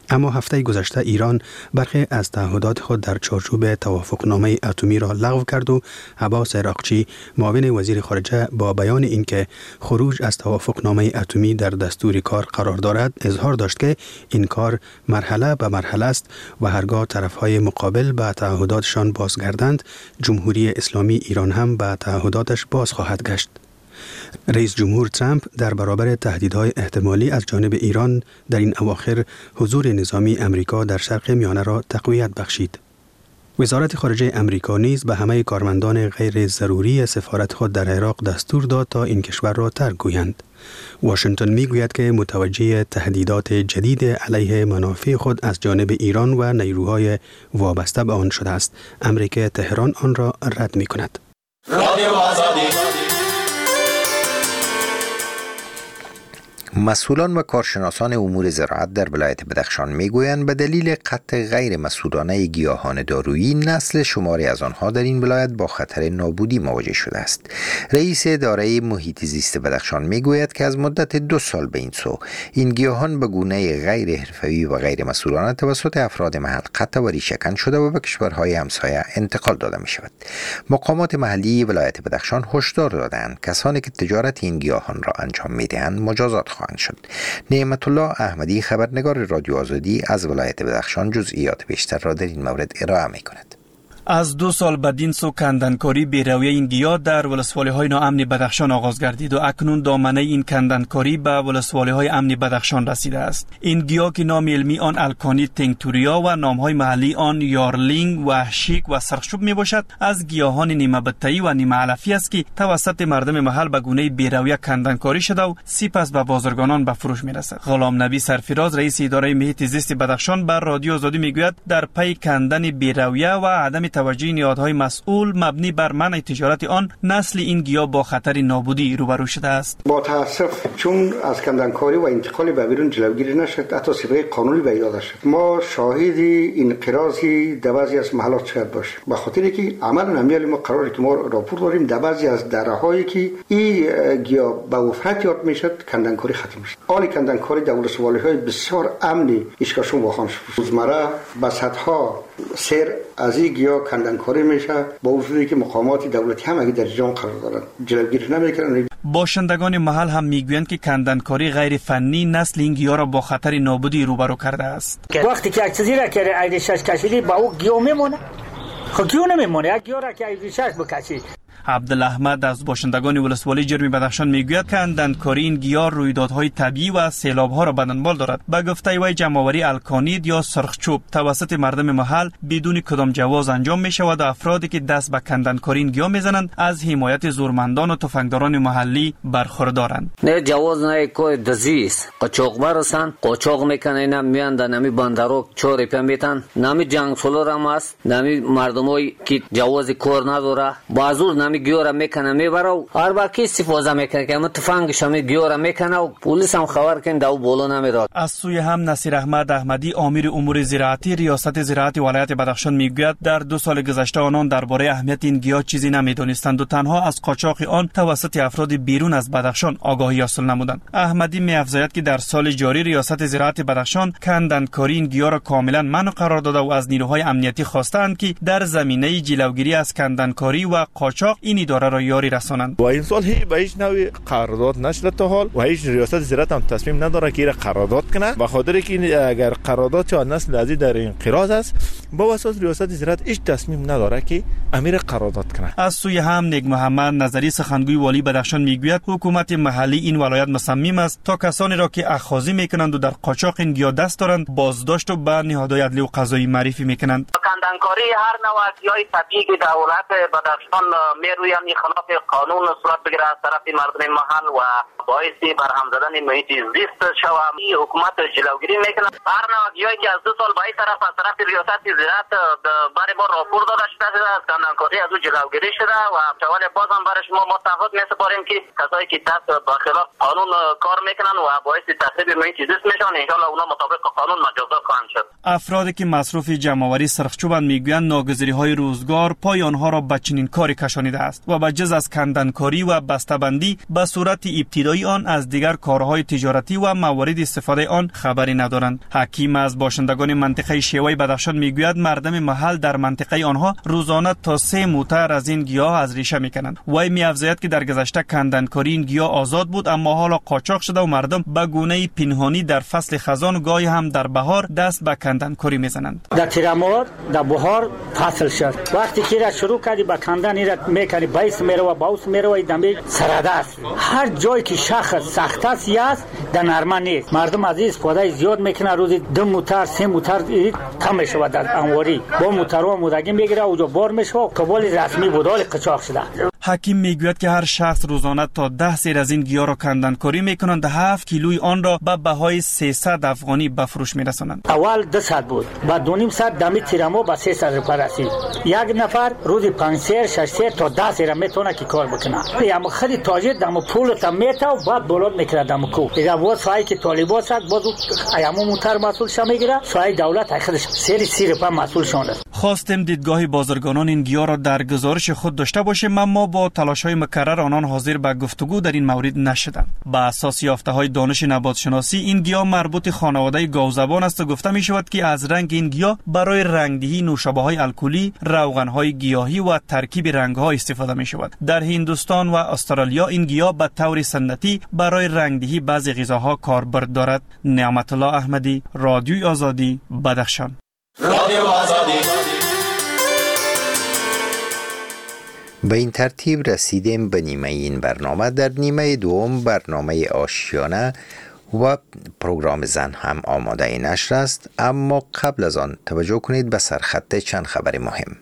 H: اما هفته گذشته ایران برخی از تعهدات خود در چارچوب توافقنامه اتمی را لغو کرد و عباس عراقچی معاون وزیر خارجه با بیان اینکه خروج از توافقنامه اتمی در دستور کار قرار دارد اظهار داشت که این کار مرحله به مرحله است و هرگاه طرفهای مقابل به تعهداتشان بازگردند جمهوری اسلامی ایران هم به تعهداتش باز خواهد گشت. رئیس جمهور ترامپ در برابر تهدیدهای احتمالی از جانب ایران در این اواخر حضور نظامی امریکا در شرق میانه را تقویت بخشید. وزارت خارجه امریکا نیز به همه کارمندان غیر ضروری سفارت خود در عراق دستور داد تا این کشور را ترک گویند. واشنگتن میگوید که متوجه تهدیدات جدید علیه منافع خود از جانب ایران و نیروهای وابسته به آن شده است، امر که تهران آن را رد می‌کند.
A: مسئولان و کارشناسان امور زراعت در ولایت بدخشان میگویند به دلیل قطع غیر مسئولانه گیاهان دارویی نسل شماری از آنها در این ولایت با خطر نابودی مواجه شده است. رئیس اداره محیط زیست بدخشان میگوید که از مدت 2 سال به این سو این گیاهان به گونه غیر حرفه‌ای و غیر مسئولانه توسط افراد محل قطع و ریشه‌کن شده و به کشورهای همسایه انتقال داده می شود. مقامات محلی ولایت بدخشان هشدار دادند کسانی که تجارت این گیاهان را انجام میدهند مجازات خواهند شد. نعمت الله احمدی خبرنگار رادیو آزادی از ولایت بدخشان جزئیات بیشتر را در این مورد ارائه می‌کند.
T: از 2 سال بعد این سو کندنکاری بی‌رویه این گیاه در ولسوالی‌های ناامن بدخشان آغاز گردید و اکنون دامنه این کندنکاری به ولسوالی‌های امن بدخشان رسیده است. این گیاه که نام علمی آن الکانی تنگتوریا و نام‌های محلی آن یارلینگ، وحشیک و سرخچوب میباشد، از گیاهان نیمه بتایی و نیمه علفی است که توسط مردم محل به گونه بی‌رویه کندنکاری شده و سپس به بازرگانان به فروش میرسد. غلام نبی سرفراز رئیس اداره محیط زیست بدخشان بر رادیو آزادی میگوید در پی کندن بی‌رویه و عدم توجه نهادهای مسئول مبنی بر منع تجارت آن نسل این گیاه با خطر نابودی روبرو شده است.
U: با تاسف چون از کندنکاری و انتقال به بیرون جلوگیری نشد، حتی صفحه قانونی به یاد شد. ما شاهد انقراضی در بعضی از محلات شاید باشیم، به خاطر که عملا نمیال ما قراره که ما راپور داریم در بعضی از درهایی که این گیاه به وفات یاد میشد کندنکاری ختم میشه. حال کندنکاری در ولسوالی‌های بسیار امنی اشکاشون واخوان شد. روزمره به صدها سیر از این گیاه کندنکاری میشه با وجودی که مقامات دولتی هم اگه در جان قرار دارن جلوگیری نمیکنن.
T: باشندگان محل هم میگویند که کندنکاری غیر فنی نسل این گیاه را با خطر نابودی روبرو کرده است.
V: وقتی که یک چیزی را که ایدشش کشیدی با او گیاه میمونه، خب گیاه نمیمونه. یک گیاه را که ایدشش بکشی.
T: عبدالاحمد از باشندگان ولسوالی جرمی بدخشان میگوید کندنکاری این گیاه رویدادهای طبیعی و سیلاب‌ها را به دنبال دارد. به گفته وی جمع‌آوری الکانید یا سرخچوب توسط مردم محل بدون کدام جواز انجام می‌شود و افرادی که دست به کندنکاری این گیاه میزنند از حمایت زورمندان و تفنگداران محلی برخوردارند.
W: نه جواز نه کوی دزیس قاچاق برسن قاچاق میکنن نمیاند نمی بندرو چوری پمیتن نمی جنگ سولارم است نمی مردمایی که جواز کار نداره بازور گیاه را میکنه میبره هر با کی استفاده میکنه که تفنگش هم گیاه را میکنه و پلیس هم خبر کنه و بالا نمیره.
T: از سوی هم نصیر احمد احمدی امیر امور زراعتی ریاست زراعت ولایت بدخشان میگوید در 2 سال گذشته آنان درباره اهمیت این گیاه چیزی نمیدونستند و تنها از قاچاق آن توسط افراد بیرون از بدخشان آگاهی حاصل نمودند. احمدی میافزاید که در سال جاری ریاست زراعت بدخشان کندنکاری این گیاه را کاملا منع قرار داده و از نیروهای امنیتی خواستند که در زمینه جلوگیری از کندنکاری و قاچاق این اداره را یاری رسانند.
X: و این سال به هیچ نوعی قرارداد نشده تا حال و هیچ ریاست زراعت هم تصمیم نداره که قرارداد کنه به خاطر که اگر قرارداد چه نسل ازی در انقراض است با اساس ریاست زراعت هیچ تصمیم نداره که امیر قرارداد کنه.
T: از سوی هم نیک محمد نظری سخنگوی والی بدخشان میگوید حکومت محلی این ولایت مصمم است تا کسانی را که اخاذی میکنند و در قاچاق این گیاه دست دارند بازداشت و به نهادهای عدلی و قضایی معرفی میکنند.
Y: کندنکاری هر نوع از گیاه طبیعی که دولت بدخشان میروی خلاف قانون صورت بگیره از طرف مردم محل و باعثی برهم زدن محیط زیست شود. این حکومت جلوگیری میکنه. هر نوع گیاهی که از 2 سال به این طرف از طرف ریاست زراعت برای ما راپور داده شده از کندنکاری از او جلوگیری شده و چوال باز هم برای شما ما تعهد میسپاریم که کسایی که دست به خلاف قانون کار میکنن و باعث تخریب محیط زیست میشن ان شاء الله اونا مطابق قانون مجازات خواهند شد.
T: افرادی که مصروف جمع‌آوری سرخچوبند میگویند ناگزیری‌های روزگار پای آنها را به چنین کاری کشانیده است و به جز از کندنکاری و بسته‌بندی به صورت ابتدایی آن از دیگر کارهای تجارتی و موارد استفاده آن خبری ندارند. حکیم از باشندگان منطقه شیوای بدخشان میگوید مردم محل در منطقه آنها روزانه تا 3 موتر از این گیاه از ریشه میکنند. وی می‌افزاید که در گذشته کندنکاری این گیاه آزاد بود، اما حالا قاچاق شده و مردم به گونه پنهانی در فصل خزان و گاهی هم در بهار دست به کندنکاری میزنند.
V: در تیرمور در بهار فصل شد، وقتی که را شروع کردی به کندن ایرا میکنی بایس میره و باوس میره و دمی سراده است. هر جایی که شخص سخت است یاست در نرمه نیست. مردم از استفاده زیاد میکنه، روزی 2 موتر 3 موتر کم میشه در انواری با موتر و مودگی میگیره اونجا بار میشه و قبول رسمی بودال قاچاق شده.
T: حکیم میگوید که هر شخص روزانه تا 10 سیر از این گیاه را کندنکاری میکنند، 7 کیلوی آن را به بهای 300 افغانی به فروش میرسانند.
V: اول 200 بود، بعد 2.5 دمی تیرمو به 300 روپیه رسید. یک نفر روزی 5 سیر 6 سیر تا 10 سیر میتونه که کار بکنه. اما خیلی تاجر دم پول تا میته و بعد بولاد میکنه دم کو. دیگه بود سایه که طالبا صد باز ایامو موتر مسئول شه میگیره، سایه دولت خودش سیر روپیه مسئول شونده.
T: خواستیم دیدگاه بازرگانان این گیاه را در گزارش خود داشته باشیم، اما با تلاش‌های مکرر آنان حاضر به گفتگو در این مورد نشدند. با اساس یافته‌های دانش نباتشناسی این گیاه مربوط خانواده گاوزبان است و گفته می‌شود که از رنگ این گیاه برای رنگدهی نوشابه‌های الکلی، روغن‌های گیاهی و ترکیب رنگ‌ها استفاده می‌شود. در هندوستان و استرالیا این گیاه به طور سنتی برای رنگدهی بعضی غذاها کاربرد دارد. نعمت الله احمدی، رادیوی آزادی، بدخشان.
B: رادیو آزادی.
A: به این ترتیب رسیدیم به نیمه این برنامه. در نیمه دوم برنامه آشیانه و پروگرام زن هم آماده نشر است، اما قبل از آن توجه کنید به سرخط چند خبر مهم.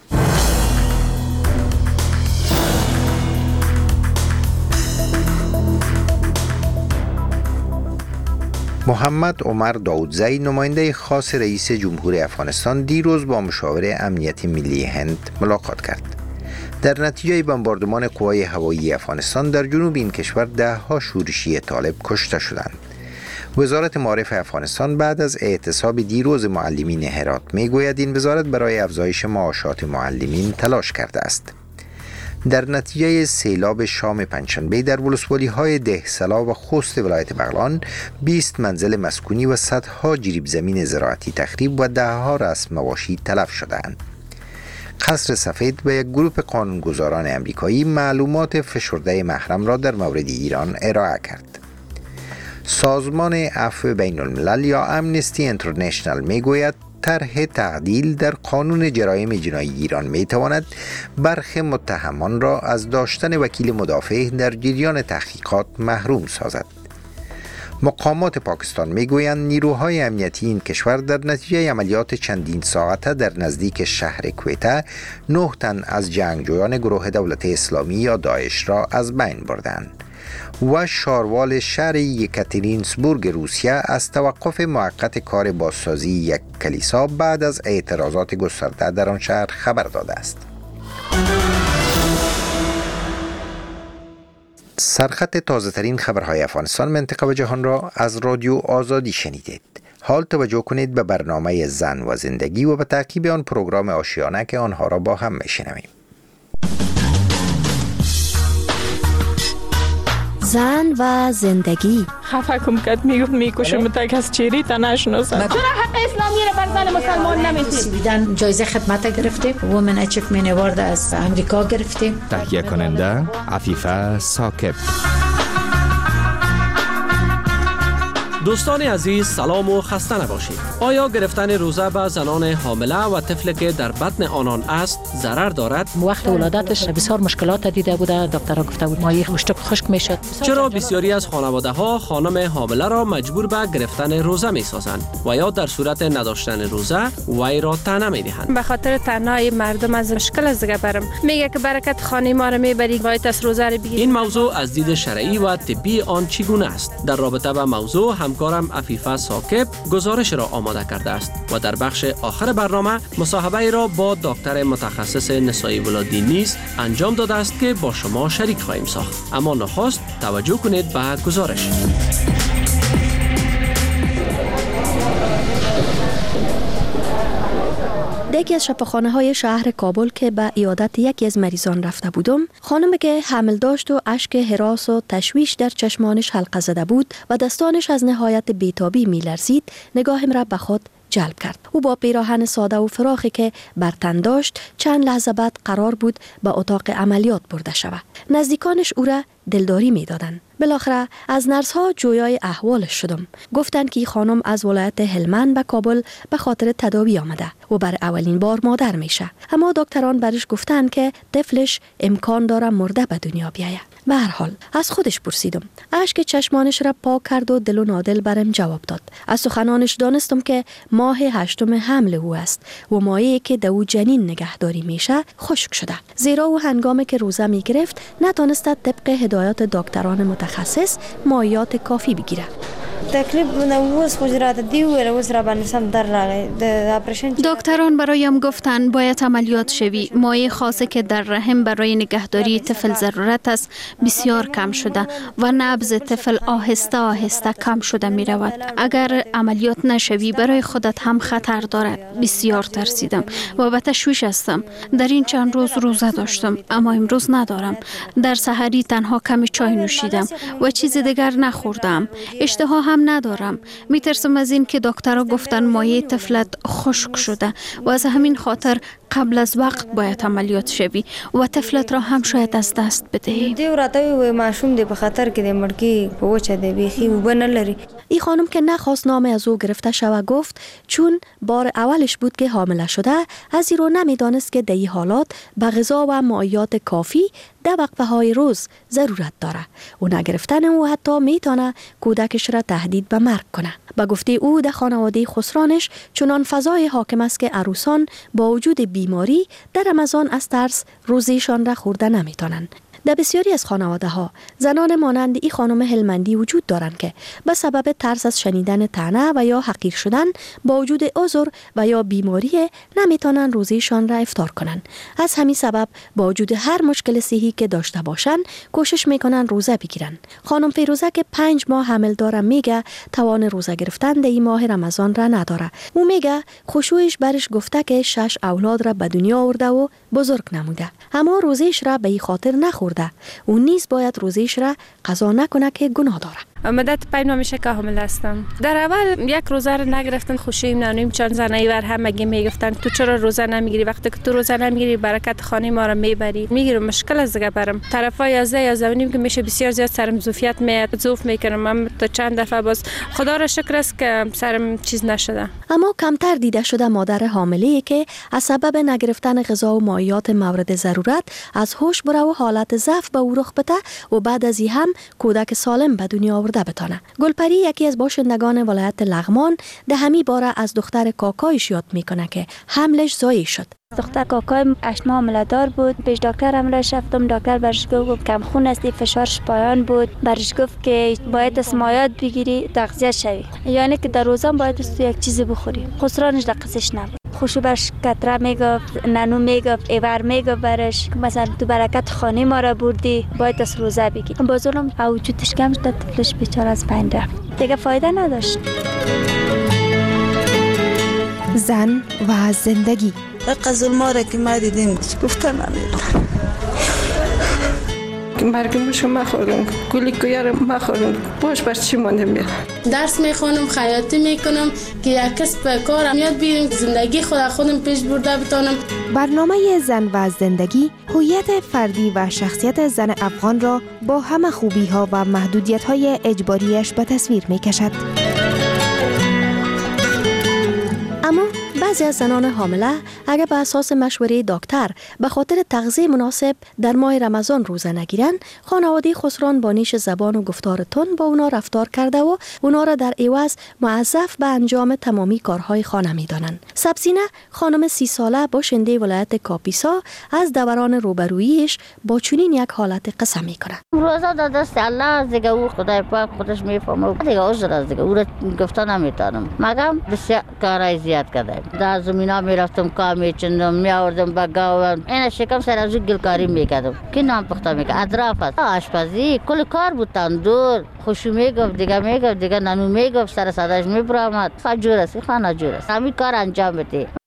A: محمد عمر داودزی نماینده خاص رئیس جمهور افغانستان دیروز با مشاور امنیت ملی هند ملاقات کرد. در نتیجه بمباردمان قوای هوایی افغانستان در جنوب این کشور 10 شورشی طالب کشته شدند. وزارت معارف افغانستان بعد از اعتصاب دیروز معلمین هرات میگوید این وزارت برای افزایش معاشات معلمین تلاش کرده است. در نتیجه سیلاب شام پنجشنبه در ولسوالی‌های دهسلا و خوست ولایت بغلان 20 منزل مسکونی و صدها جریب زمین زراعتی تخریب و 10 رسم مواشی تلف شدند. قصر سفید به یک گروه قانونگذاران امریکایی معلومات فشرده محرم را در مورد ایران ارائه کرد. سازمان عفو بین الملل یا امنستی انترنشنال میگوید طرح تعدیل در قانون جرایم جنایی ایران میتواند برخی متهمان را از داشتن وکیل مدافع در جریان تحقیقات محروم سازد. مقامات پاکستان میگویند نیروهای امنیتی این کشور در نتیجه عملیات چندین ساعته در نزدیک شهر کویته 9 تن از جنگجویان گروه دولت اسلامی یا داعش را از بین بردند. و شاروال شهر یکاترینسبورگ روسیه از توقف موقت کار بازسازی یک کلیسا بعد از اعتراضات گسترده در آن شهر خبر داده است. سرخط تازه ترین خبرهای افغانستان، منطقه و جهان را از رادیو آزادی شنیدید. حال توجه کنید به برنامه زن و زندگی و به تعقیب آن پروگرام آشیانه که آنها را با هم میشنویم.
M: زن و زندگی.
C: خفه کم کد میکشم تا کس چیری تا نشناسد.
F: چرا حق اسلامی را بر زن مسلمان نمیدید؟
G: سویدن جایزه خدمت گرفتیم، وومن اچیومنت اوارد از امریکا گرفتیم.
I: تهیه کننده عفیفه ثاقب.
R: دوستان عزیز سلام و خسته نباشید. آیا گرفتن روزه به زنان حامله و طفلی که در بطن آنان است ضرر دارد؟
G: وقت ولادتش بسیار مشکلات دیده بوده، دکترها گفته بود مایه مشت خشک میشد.
R: چرا بسیاری از خانواده ها خانم حامله را مجبور به گرفتن روزه می سازند و یا در صورت نداشتن روزه وی را طعنه می دهند؟
F: به خاطر تنهایی مردم از مشکل از دیگه برم میگه که برکت خانه ما را میبری باید از روزه رو بگیری.
R: این موضوع از دید شرعی و طبی آن چگونه است؟ در رابطه با موضوع همکارم عفیفه ثاقب گزارش را آماده کرده است و در بخش آخر برنامه مصاحبه را با دکتر متخصص نسای ولادی نیز انجام داده است که با شما شریک خواهیم ساخت. اما نخست توجه کنید به گزارش.
B: در یکی از شفاخانه‌های شهر کابل که به عیادت یکی از مریضان رفته بودم، خانمی که حمل داشت و اشک هراس و تشویش در چشمانش حلقه زده بود و دستانش از نهایت بیتابی می‌لرزید، نگاهم را به خود جلب کرد. او با پیراهن ساده و فراخی که بر تن داشت چند لحظه بعد قرار بود به اتاق عملیات برده شود. نزدیکانش او را دلداری می‌دادند. بالاخره از نرس‌ها جویای احوالش شدم. گفتند که خانم از ولایت هلمند به کابل به خاطر تداوی آمده و برای اولین بار مادر میشه. اما دکتران برش گفتند که طفلش امکان داره مرده به دنیا بیاید. به هر حال از خودش پرسیدم. اشک چشمانش را پاک کرد و دل و نادل برم جواب داد. از سخنانش دانستم که ماه 8 حمل او است و ماهی که دو جنین نگهداری میشه خشک شده. زیرا او هنگامی که روزه میگرفت نتونست طبق هدایات دکتران متخصص مایعات کافی بگیره.
D: دکتران برایم گفتند باید عملیات شوی. مایع خاصی که در رحم برای نگهداری طفل ضرورت است بسیار کم شده و نبض طفل آهسته آهسته کم شده می رود. اگر عملیات نشوی برای خودت هم خطر دارد. بسیار ترسیدم و به تشویش هستم. در این چند روز روزه داشتم اما امروز ندارم. در سحری تنها کمی چای نوشیدم و چیز دیگر نخوردم. اشتها هم ندارم. میترسم از این که دکترها گفتن مایع طفلت خشک شده و از همین خاطر قبل از وقت باید عملیات شوی و طفلت را هم شاید از دست بدهی.
B: این خانم که نخواست نام از او گرفته شود گفت چون بار اولش بود که حامله شده، از این رو نمیدانست که در این حالات به غذا و مایعات کافی در وقفه‌های روز ضرورت داره و نگرفتن او حتی میتونه کودکش را تهدید به مرگ کنه. با گفته او در خانواده خسرانش چنان فضای حاکم است که عروسان با وجود بیماری در رمضان از ترس روزیشان را خورده نمیتونن. در بسیاری از خانواده ها زنان مانند این خانم هلمندی وجود دارند که به سبب ترس از شنیدن طعنه و یا حقیر شدن با وجود عذر و یا بیماری نمیتونن روزیشان را افطار کنند. از همین سبب با وجود هر مشکل صحی که داشته باشند کوشش میکنن روزه بگیرن. خانم فیروزه که 5 ماه حمل داره میگه توان روزه گرفتن در این ماه رمضان را نداره. او میگه خشوعش برش گفته که 6 اولاد را به دنیا آورده و بزرگ نموده، اما روزیش را به این خاطر نخورده. اون نیز باید روزیش را قضا نکنه که گناه داره.
F: مدت 5 ماه میشه که حامل هستم. در اول یک روزه رو نگرفتن، خوشیم نانیم چند زنایی ور همگی میگفتن تو چرا روزه نمیگیری؟ وقتی که تو روزه نمیگیری برکت خانه ما رو میبری. میگیرم مشکل از دیگه برم. طرفای 11 که میشه بسیار زیاد سرم زوفیت میاد، زوف میکنم. من تا چند دفعه باز خدا را شکر است که سرم چیز نشده.
B: اما کمتر دیده شده مادر حامله که از سبب نگرفتن غذا و مایعات مورد ضرورت از هوش بره و حالت ضعف به او رخ بده و بعد از این هم کودک سالم به دنیا آورده بتانه. گلپری یکی از باشندگان ولایت لغمان ده همی باره از دختر کاکایش یاد میکنه که حملش ضایع شد.
J: دختر کاکایم 8 ماه حامله دار بود. پیش دکتر هم رفتم. دکتر برش گفت کم خون هستی، فشارش پایان بود. برش گفت که باید از مایعات بگیری، تغذیه شوی، یعنی که در روزم باید تو یک چیزی بخوری. خسرانش دقیقش نبود. خوشو برش کتره میگفت، نانو میگفت، ایور میگفت برش مثلا تو برکت خانه ما را بردی باید از روزه بگی. بازونم وجودش کم شد، طفلش بیچاره از بین رفت. دیگه فایده نداشت.
M: زن و زندگی.
K: قزل ما را که ما دیدیم گفتن نمیدونم
C: مرگم شما خوردم، گلی کویارم ما خوردم، باش بر چی مانده میاد.
L: درس میخونم، خیاطی میکنم که یک کسب کارم یاد بگیرم، زندگی خودم پیش برده بتونم.
M: برنامه زن و زندگی هویت فردی و شخصیت زن افغان را با همه خوبی ها و محدودیت های اجباریش به تصویر میکشد.
B: اما بعضی از زنان حامله اگر به اساس مشوره دکتر به خاطر تغذیه مناسب در ماه رمضان روزه نگیرن، خانواده خسران با نیش زبان و گفتار تند با اونا رفتار کرده و اونا را در عوض موظف به انجام تمامی کارهای خانه میدانن. سبزینه خانم 30 ساله باشنده ولایت کاپیسا از دوران روبروییش با چنین یک حالت قصه میکنه.
Z: روزه در دست الله دیگه، او خدای پاک خودش میفهمه دیگه، عذر است دیگه، او را گفتن نمیتونم. مگم بسیار کارای زیاد کردم. در زمینا میرفتم کار میچندم، میآوردم به گاو، این شکم سر از گلکاری میکردم که نام پخته میکرد، اطراف است، آشپزی کل کار بود. تندور خوشو میگفت دیگه نانو میگفت، سر صداش میبرامد. خجور است، خانه جور است، همین کار انجام بده.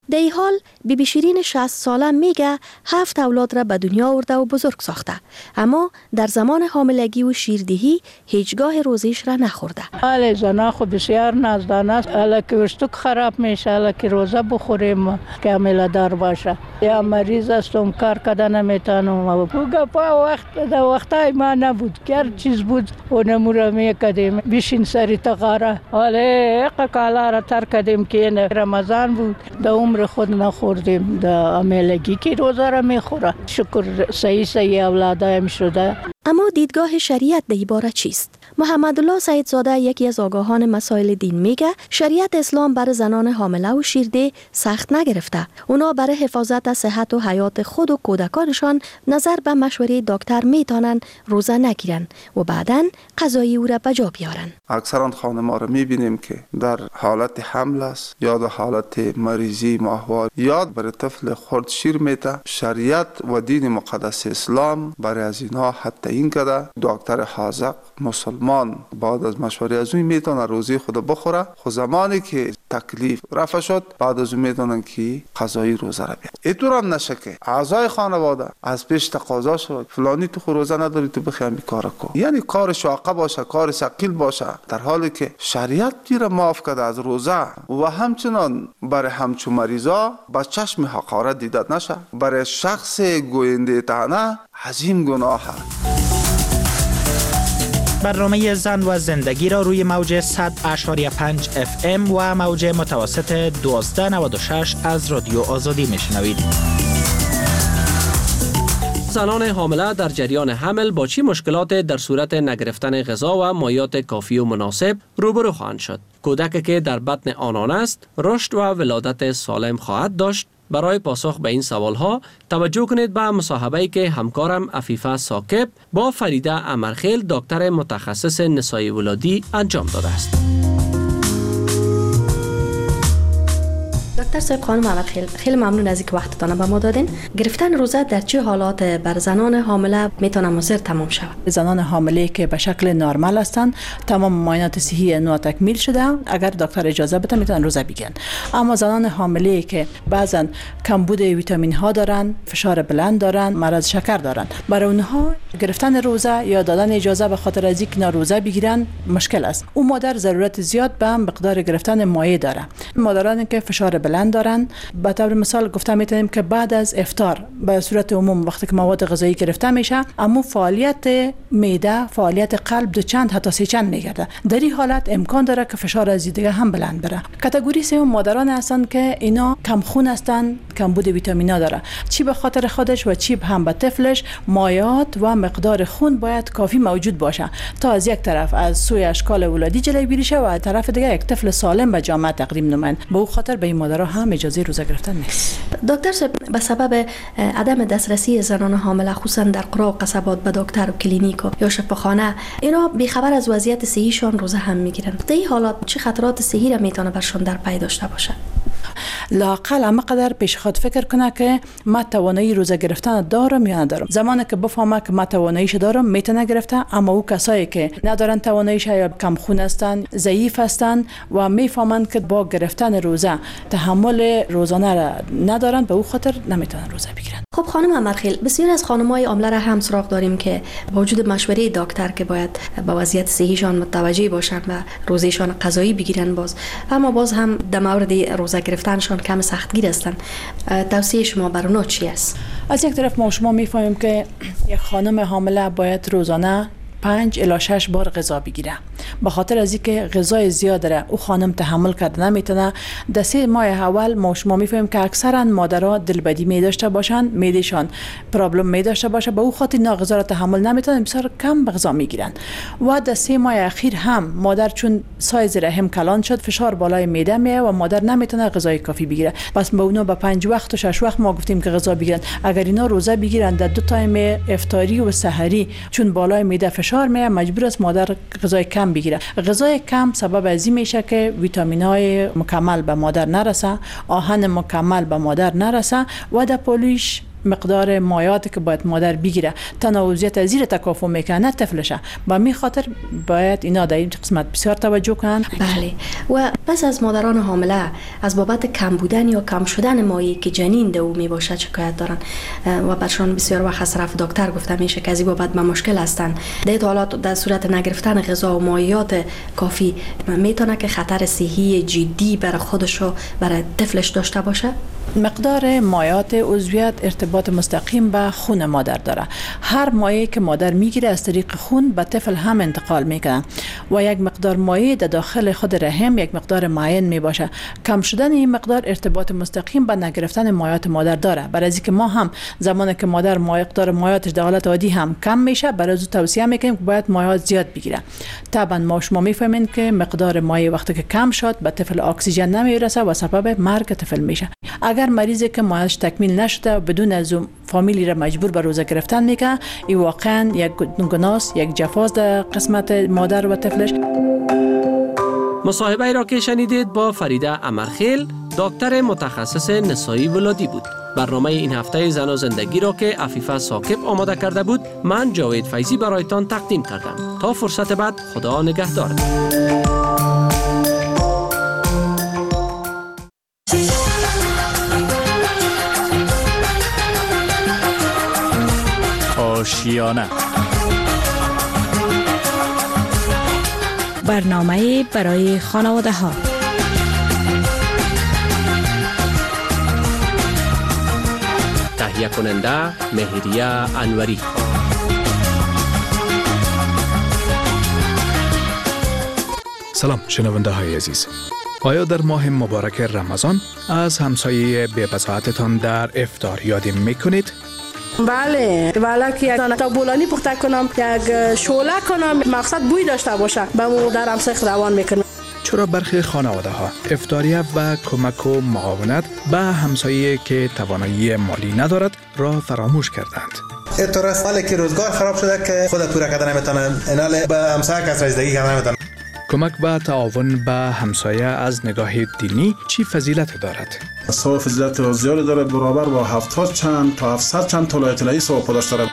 B: در این حال بیبی شیرین 60 ساله میگه 7 اولاد را به دنیا آورده و بزرگ ساخته، اما در زمان حاملگی و شیردهی هیچگاه روزیش را نخورده.
E: حال زنا خو بسیار نازدانه است، الکی وشتوک خراب میشه، الکی روزه بخوریم که حامله دار باشه، یا مریض استم کار کردن نمیتونم و گپا وقتای ما نبود که هر چیز بود اونمو میکردیم بیشین سری تغاره. حالا کالا را تر کردیم که رمضان بود، در عمر خود نخوردیم، در حاملگی که روزه را میخوره. شکر صحیح اولادایم شده.
B: اما دیدگاه شریعت در این باره چیست؟ محمد الله سیدزاده یکی از آگاهان مسائل دین میگه شریعت اسلام برای زنان حامله و شیرده سخت نگرفته. اونا برای حفاظت از صحت و حیات خود و کودکانشان نظر به مشوره دکتر میتونن روزه نگیرن و بعداً قضای او را بجا بیارن.
N: اکثرا خانم‌ها را میبینیم که در حالت حمل است یا در حالت مریضی ماهوار یا برای طفل خرد شیر میته. شریعت و دین مقدس اسلام برای از اینا حتی این کده دکتر حاذق مسلمان بعد از مشوره از اون میتونه روزی خود بخوره. خود زمانی که تکلیف رفع شد بعد از اون میتونن که قضایی روزه را بیاره. اینطور هم نشه که اعضای خانواده از پیش تقاضا شد فلانی تو روزه نداری تو بخی همین کارا کن، یعنی کار شاقه باشه، کار ثقیل باشه، در حالی که شریعت دیره معاف کرده از روزه و همچنان برای همچو مریضا با چشم حقارت دیده نشه. برای شخص گوینده تنه عظیم گناه است.
O: برنامه زن و زندگی را روی موج 100.5 FM و موج متوسط 1296 از رادیو آزادی میشنوید.
R: زنان حامله در جریان حمل با چی مشکلات در صورت نگرفتن غذا و مایات کافی و مناسب روبرو خواهند شد؟ کودک که در بطن آنان است رشد و ولادت سالم خواهد داشت؟ برای پاسخ به این سوالها توجه کنید به مصاحبه‌ای که همکارم عفیفه ثاقب با فریده امرخیل دکتر متخصص نسای ولادی انجام داده است.
B: دکتر صاحب، خانم امرخیل، خیلی ممنون از اینکه وقتتان به ما دادین. گرفتن روزه در چه حالات بر زنان حامله میتونه مضر تمام شود؟
P: زنان حامله که به شکل نرمال هستند تمام معاینات صحی نو تکمیل شده، اگر دکتر اجازه بده میتونن روزه بگیرن. اما زنان حامله که بعضن کمبود ویتامین ها دارن، فشار بلند دارن، مرض شکر دارن، برای اونها گرفتن روزه یا دادن اجازه به خاطر از اینکه روزه بگیرن مشکل است. اون مادر ضرورت زیاد به مقدار گرفتن مایع داره. مادرانی که فشار بلند دارن، به طور مثال گفتم میتونیم که بعد از افطار به صورت عموم وقتی که مواد غذایی گرفته میشه، اما فعالیت معده، فعالیت قلب دو چند حتی سه چند میگرده. در این حالت امکان داره که فشار از دیگه هم بلند بره. کاتگوری سوم مادران هستند که اینا کم خون هستند، کمبود ویتامینا داره. چی به خاطر خودش و چی هم به طفلش، مایعات و مقدار خون باید کافی موجود باشه تا از یک طرف از سوی اشکال ولادی جلوگیری شه و از طرف دیگه یک طفل سالم به جامعه تقدیم نمایند. به اون خاطر به این مادرها هم اجازه روزه گرفتن نیست.
B: دکتر صاحب، به سبب عدم دسترسی زنان حامله خصوصا در قرى و قصبات به دکتر و کلینیک یا شفاخانه، اینا بی‌خبر از وضعیت صحیشان روزه هم میگیرن. در این حالات چه خطرات صحی را میتونه برشون در پی داشته باشه؟
P: لااقل همه قدر پیش خود فکر کنه که ما توانایی روزه گرفتن دارم یا ندارم. زمانی که بفهمه که ما تواناییش دارم میتونه گرفته، اما او کسایی که ندارن تواناییش یا کم خون هستن، ضعیف هستن و میفهمن که با گرفتن روزه تحمل روزانه را ندارن، به او خاطر نمیتونن روزه بگیرن.
B: خب خانم امرخیل، بسیار از خانم‌های حامله را هم سراغ داریم که با وجود مشوره دکتر که باید با وضعیت صحیشان متوجه باشن و روزهشان غذایی بگیرن، اما باز هم در مورد روزه گرفتنشان کم سختگیر هستن. توصیه شما بر اونها چی است؟
P: از یک طرف ما شما میفهمیم که یک خانم حامله باید روزانه 5 الی 6 بار غذا بگیره. به خاطر از اینکه غذای زیاد را او خانم تحمل کرده نمیتونه، در 3 ماه اول ما شما میفهمیم که اکثرا مادرها دلبدی می داشته باشن، معدهشان پرابلم می داشته باشه، به او خاطر اینا غذا را تحمل نمیتونن، بسیار کم غذا میگیرن. و در 3 ماه اخیر هم مادر چون سایز رحم کلان شد، فشار بالای معده میه و مادر نمیتونه غذای کافی بگیره. پس به اونا به 5 وقت و 6 وقت ما گفتیم که غذا بگیرن. اگر اینا روزه بگیرن در 2 تایم افطاری و سحری، چون بالای معده فشار میه، مجبور است مادر غذای کم بگیره. غذای کم سبب از این میشه که ویتامین‌های مکمل به مادر نرسه، آهن مکمل به مادر نرسه و در پلوش مقدار مایعاتی که باید مادر بگیره تناوبیت زیر تکافو میکنه طفلشه. به می خاطر باید اینا در این قسمت بسیار توجه کنن.
B: بله. و پس از مادران حامله از بابت کم بودن یا کم شدن مایع که جنین دو می باشد شکایت دارن و برشان بسیار وقت از طرف دکتر گفته میشه که از این بابت به مشکل هستن، در حالات در صورت نگرفتن غذا و مایعات کافی میتونه که خطر صحی جدی برای خودش و برای طفلش داشته باشه.
P: مقدار مایعات عضویت ارتباط مستقیم به خون مادر داره. هر مایعی که مادر میگیره از طریق خون به طفل هم انتقال میکنه و یک مقدار مایع در داخل خود رحم یک مقدار معین میباشه. کم شدن این مقدار ارتباط مستقیم به نگرفتن مایعات مادر داره. برای اینکه ما هم زمانی که مادر مقدار مایعاتش در حالت عادی هم کم میشه، برای از توصیه میکنیم که باید مایعات زیاد بگیره. طبعا ما شما میفهمین که مقدار مایع وقتی که کم شد به طفل اکسیژن نمیرسه و سبب مرگ طفل میشه. اگر مریضی که مایعش تکمیل نشده بدون از فامیلی را مجبور به روزه گرفتن میکنه، این واقعا یک گناست، یک جفاست در قسمت مادر و طفلش.
R: مصاحبه را که شنیدید با فریده امرخیل، دکتر متخصص نسایی ولادی بود. برنامه این هفته زن و زندگی را که عفیفه ساکب آماده کرده بود، من جاوید فیضی برایتان تقدیم کردم. تا فرصت بعد، خدا نگهدار.
I: آشیانه،
H: برنامه برای خانواده ها.
R: تهیه کننده مهریه انوری.
Q: سلام شنونده های عزیز. آیا در ماه مبارک رمضان از همسایه بی‌بضاعتتان در افطار یادی میکنید؟
C: بله، ولی که یک تا بولانی پخته کنم، یک شعله کنم، مقصد بوی داشته باشه، به مو در همسایه روان میکنم.
Q: چرا برخی خانواده ها افطاریه و کمک و معاونت به همسایه که توانایی مالی ندارد را فراموش کردند؟
S: اینطور است حالی که روزگار خراب شده که خود پوره کردن نمیتونن، اینال به همسایه کس رسیدگی کردن نمیتونن.
Q: کمک و تعاون به همسایه از نگاه دینی چی فضیلت دارد؟
U: ثواب فضیلت زیاد داره، برابر با 70 چند تا 700 چند طلای طلایی ثواب پاداش داره.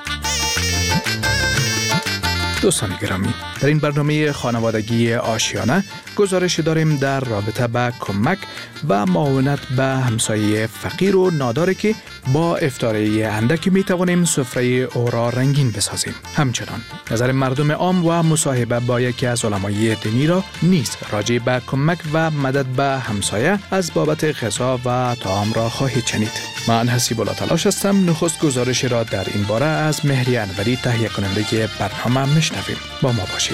Q: دوستان گرامی، در این برنامه خانوادگی آشیانه گزارش داریم در رابطه با کمک و معاونت به همسایه فقیر و ناداری که با افطاری اندکی می توانیم سفره او را رنگین بسازیم. همچنان نظر مردم عام و مصاحبه با یکی از علمای دینی را نیز راجع به کمک و مدد به همسایه از بابت غذا و طعام را خواهید شنید. من حسیب الله تلاش هستم. نخست گزارش را در این باره از مهریه انوری تهیه کننده برنامه میشنویم. با ما باشید.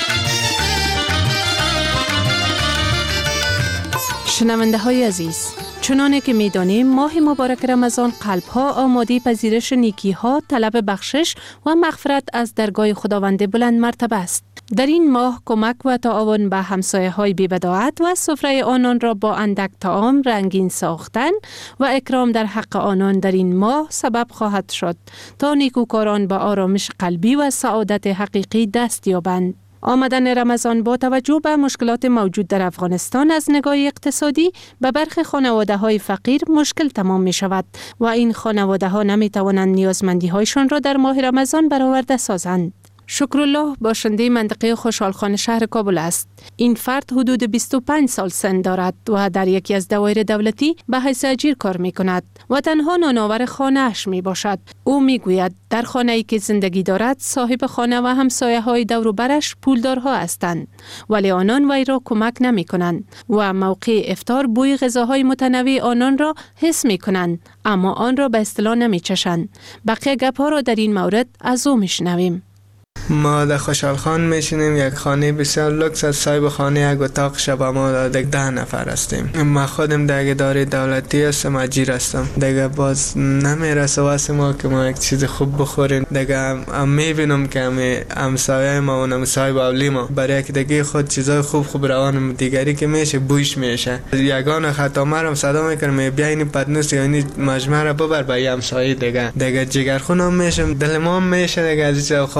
H: شنونده های عزیز، چنانه که می دانیم ماه مبارک رمضان قلب ها آماده پذیرش نیکی ها، طلب بخشش و مغفرت از درگاه خداوند بلند مرتبه است. در این ماه کمک و تعاون به همسایه های بی بداعت و سفره آنان را با اندک طعام رنگین ساختن و اکرام در حق آنان در این ماه سبب خواهد شد تا نیکوکاران به آرامش قلبی و سعادت حقیقی دست یابند. آمدن رمضان با توجه به مشکلات موجود در افغانستان از نگاه اقتصادی به برخی خانواده های فقیر مشکل تمام می شود و این خانواده ها نمی توانند نیازمندی هایشان را در ماه رمضان برآورده سازند. شکرالله باشنده منطقه خوشحالخانه شهر کابل است. این فرد حدود 25 سال سن دارد و در یکی از دوایر دولتی به حیث اجیر کار می کند و تنها نانآور خانه اش می باشد. او می گوید در خانه ای که زندگی دارد صاحب خانه و همسایه های دور و برش پولدارها هستند، ولی آنان وی را کمک نمی کنند و موقع افطار بوی غذاهای متنوع آنان را حس می کنند اما آن را به اصطلاح نمی چشند. بقیه گپ ها را در این مورد از او می شنویم.
W: ما در خوشحالخان میشینیم، یک خانه بسیار لوکس از صاحب خانه یک اتاق شب ما داده 10 نفر هستیم. ما خودم در اداره دولتی هستم، اجیر هستم. دیگه باز نمیرسه واسه ما که ما یک چیز خوب بخوریم. دیگه میبینم که همسایه ما و صاحب اولی ما برای که دیگه خود چیزای خوب روان دیگری که میشه بویش میشه. یگانه خطا مرم صدا میکنم بیا این پدنوس یعنی مجمع را ببر به همسایه دیگه جگرخونم میشم، دل ما میشه دیگه از چه خار بیاد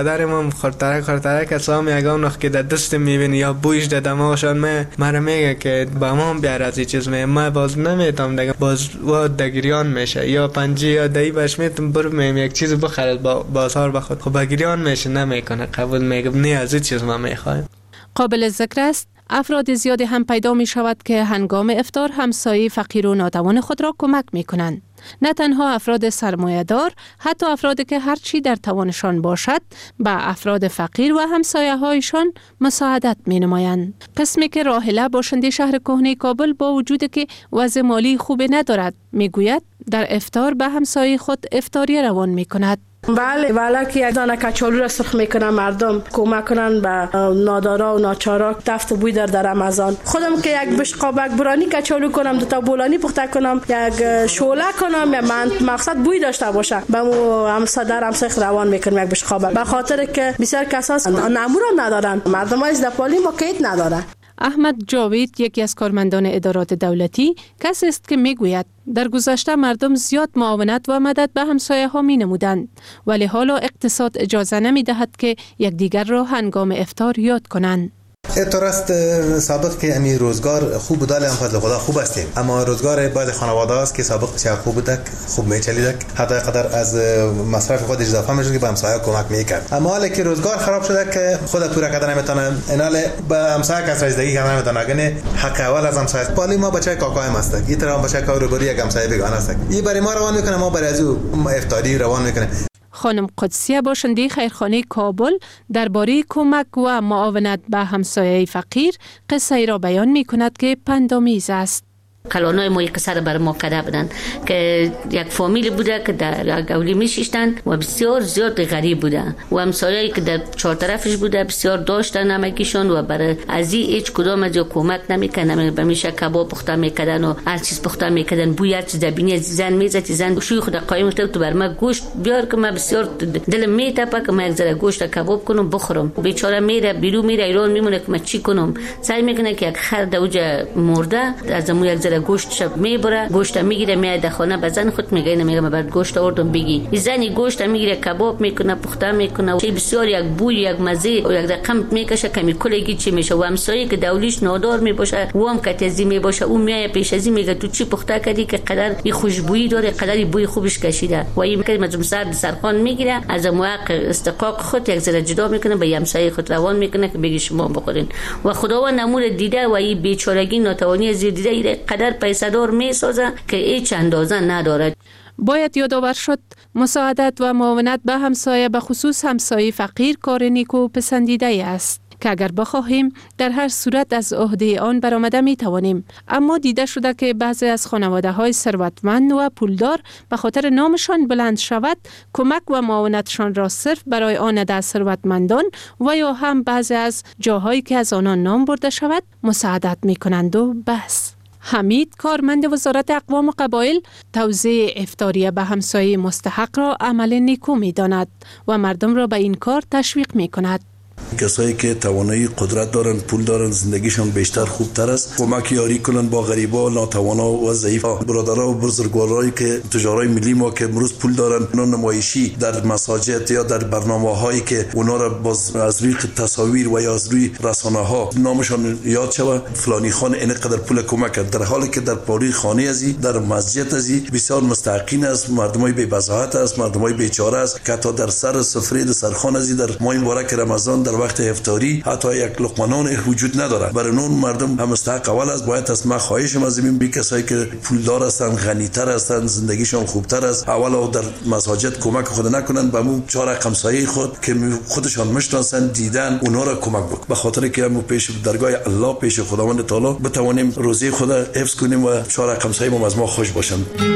W: برادر ما خورترک اسام یگان وقت که در دست میبینی یا بویش در دماغشان مرا میگه که با ما بیار از این چیز ما باز نمیتونم دیگه باز و دگریان میشه یا پنجی یا دایی باش میتونم برو یک چیز بخرد بازار بخود خب بگریان میشه نمیکنه قبول میگه نه از این چیز ما میخوایم.
H: قابل ذکر است افراد زیادی هم پیدا می شود که هنگام افطار همسایه فقیر و ناتوان خود را کمک می کنند. نه تنها افراد سرمایه‌دار، حتی افرادی که هرچی در توانشان باشد به افراد فقیر و همسایه هایشان مساعدت می نمایند. قسمی که راحله باشنده شهر کهنه کابل با وجود که وضع مالی خوبی ندارد می گوید در افطار به همسایه خود افطاری روان می کند.
C: بله که یک دانه کچالو را سرخ میکنن مردم کمک کنن به نادارا و ناچارا دفت بوی در رمضان. خودم که یک بشقابک برانی کچالو کنم 2 تا بولانی پخته کنم یک شعله کنم یا من مقصد بوی داشته باشه به مو همسایه روان میکنم یک بشقابک به خاطر که بسیار کساس نمور ندارن مردم های زدپالی ما کیت ندارن.
H: احمد جاوید یکی از کارمندان ادارات دولتی کسی است که میگوید در گذشته مردم زیاد معاونت و مدد به همسایه ها می نمودند ولی حالا اقتصاد اجازه نمی دهد که یکدیگر را هنگام افطار یاد کنند.
S: اطور است سابق که امی روزگار خوب بوده هم فضل خدا خوب استیم اما روزگار بعد خانواده است که سابق چه خوب بوده خوب میچلیده حتی قدر از مصرف خود اضافه میشه که به همسایه کمک میکرد اما حالا که روزگار خراب شده که خود پورا کردن نمیتونه اینال به همسایه کس رسیدگی کردن نمیتونه اگه حق اول از همسایه پالی ما بچه کاکایم است این طرف بچه کار روبروی یک همسایه بیگانه است این برای ما روان میکنه ما برای از افطاری روان میکنه.
H: خانم قدسیه باشنده خیرخانه کابل درباره کمک و معاونت به همسایه فقیر قصه ای را بیان می کند که پندآمیز است.
A: کلانای ما یک قصه را بر ما کرده بودند که یک فامیلی بوده که در گولی میشیشتند و بسیار زیاد غریب بوده و همسایه‌ای که در چهار طرفش بوده بسیار داشتن نمکیشون و برای از هیچ کدام از کمک نمیکنن بمیشه کباب پخته میکردن و هر چیز پخته میکردن بوی هر چیز بینی زن میزد زن شوی خود قایم کرد تو بر ما گوشت بیار که من بسیار دلم میتپه که من یک ذره گوشت کباب کنم بخورم بیچاره میره بیرون میره ایران میمونه که من چی کنم سعی میکنه که یک خر دوجه مرده از مو یک ذره گوشت شب میبره گوشت میگیره میاد در خانه به زن خود میگه نمیگه من بعد گوشت آوردم بگی این زنی گوشت میگیره کباب میکنه پخته میکنه چه بسیار یک بوی یک مزه و یک رقم میکشه کمی کلگی چی میشه و همسایه که دولیش نادار میباشه و هم کتزی میباشه اون میای پیش ازی میگه تو چی پخته کردی که قدر این خوشبویی داره قدر بوی خوبش کشیده و این که مجموع سر سرخان میگیره از موقع استقاق خود یک ذره جدا میکنه به همسایه خود روان میکنه که بگی شما بخورین و خداوند نمور دیده و این بیچارگی ناتوانی زیر دیده قدر پیسه‌دار میسازه که هیچ اندازه نداره.
H: باید یادآور شد مساعدت و معاونت به همسایه به خصوص همسایه فقیر کار نیکو پسندیده است که اگر بخواهیم در هر صورت از عهده آن برآمده می توانیم. اما دیده شده که بعضی از خانواده های ثروتمند و پولدار به خاطر نامشان بلند شود کمک و معاونتشان را صرف برای آن در ثروتمندان و یا هم بعضی از جاهایی که از آنان نام برده شود مساعدت می کنند و بس. حمید کارمند وزارت اقوام و قبایل توزیع افطاریه به همسایه مستحق را عمل نیکو می داند و مردم را به این کار تشویق می کند.
G: کسایی که توانایی قدرت دارن پول دارن زندگیشون بیشتر خوبتر است کمک یاری کنن با غریبا ناتوانا و ضعیفا برادرها و بزرگوارایی که تجارای ملی ما که امروز پول دارن نمایشی در مساجد یا در برنامه‌هایی که اونا را باز از روی تصاویر و یا از روی رسانه‌ها نامشون یاد شود فلانی خان اینقدر پول کمک کرد در حالی که در پاری خانه ازی در مسجد ازی بسیار مستحقین است مردمای بی بضاعت است مردمای بیچاره است که تا در سر سفره در سرخان ازی در ماه مبارک رمضان در وقت افطاری حتی یک لقمه نان وجود نداره برای اون مردم هم مستحق اول است باید از ما خواهشم از این بی کسایی که پولدار هستن غنی‌تر هستن زندگیشون خوبتر است اولا در مساجد کمک خود نکنن به اون چهار همسایه خود که خودشان میشناسن دیدن اونها را کمک بکنن به خاطر که ما پیش درگاه الله پیش خداوند تعالی بتوانیم روزی خود حفظ کنیم و چهار همسایه ما از ما خوش باشن.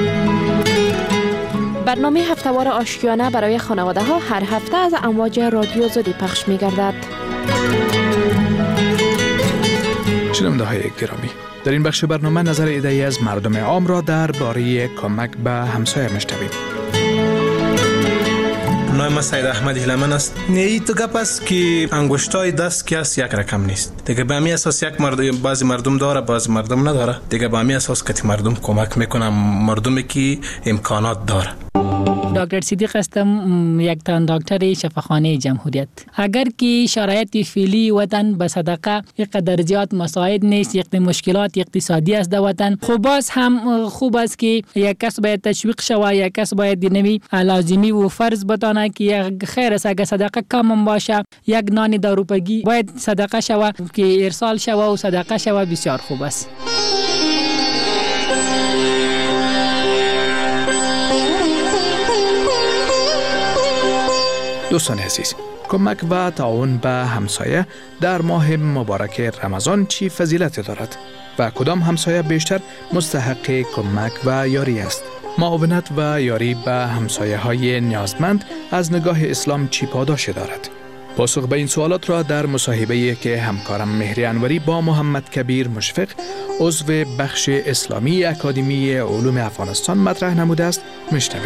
M: برنامه هفتهوار آشیانه برای خانواده ها هر هفته از امواج رادیو زدی پخش می گردد.
Q: شنونده های گرامی، در این بخش برنامه نظر ایده‌ای از مردم عام را درباره کمک به همسایه میشنویم.
T: نام من سید احمد هیلمن است. ای تو گپ است که انگشتای دست که است یک رقم نیست. دیگه به همین اساس یک بعضی مردم داره بعضی مردم نداره. دیگه به همین اساس که مردم کمک میکنن مردمی که امکانات داره.
D: دکتر صدیق هستم، یک تن دکتر شفاخانه جمهوریت. اگر که شرایط فعلی وطن به صدقه اینقدر زیاد مساعد نیست، یک مشکلات اقتصادی است در وطن، خب باز هم خوب است که یک کس باید تشویق شود، یک کس باید نمی لازمی و فرض بتانه که یک خیر است. اگر صدقه کم باشه، یک نان 10 روپیگی باید صدقه شود که ارسال شود و صدقه شود، بسیار خوب است.
Q: دوستان عزیز، کمک و تعاون به همسایه در ماه مبارک رمضان چی فضیلت دارد و کدام همسایه بیشتر مستحق کمک و یاری است؟ معاونت و یاری به همسایه های نیازمند از نگاه اسلام چی پاداش دارد؟ پاسخ به این سوالات را در مصاحبه‌ای که همکارم مهری انوری با محمد کبیر مشفق، عضو بخش اسلامی اکادمی علوم افغانستان مطرح نموده است میشنویم.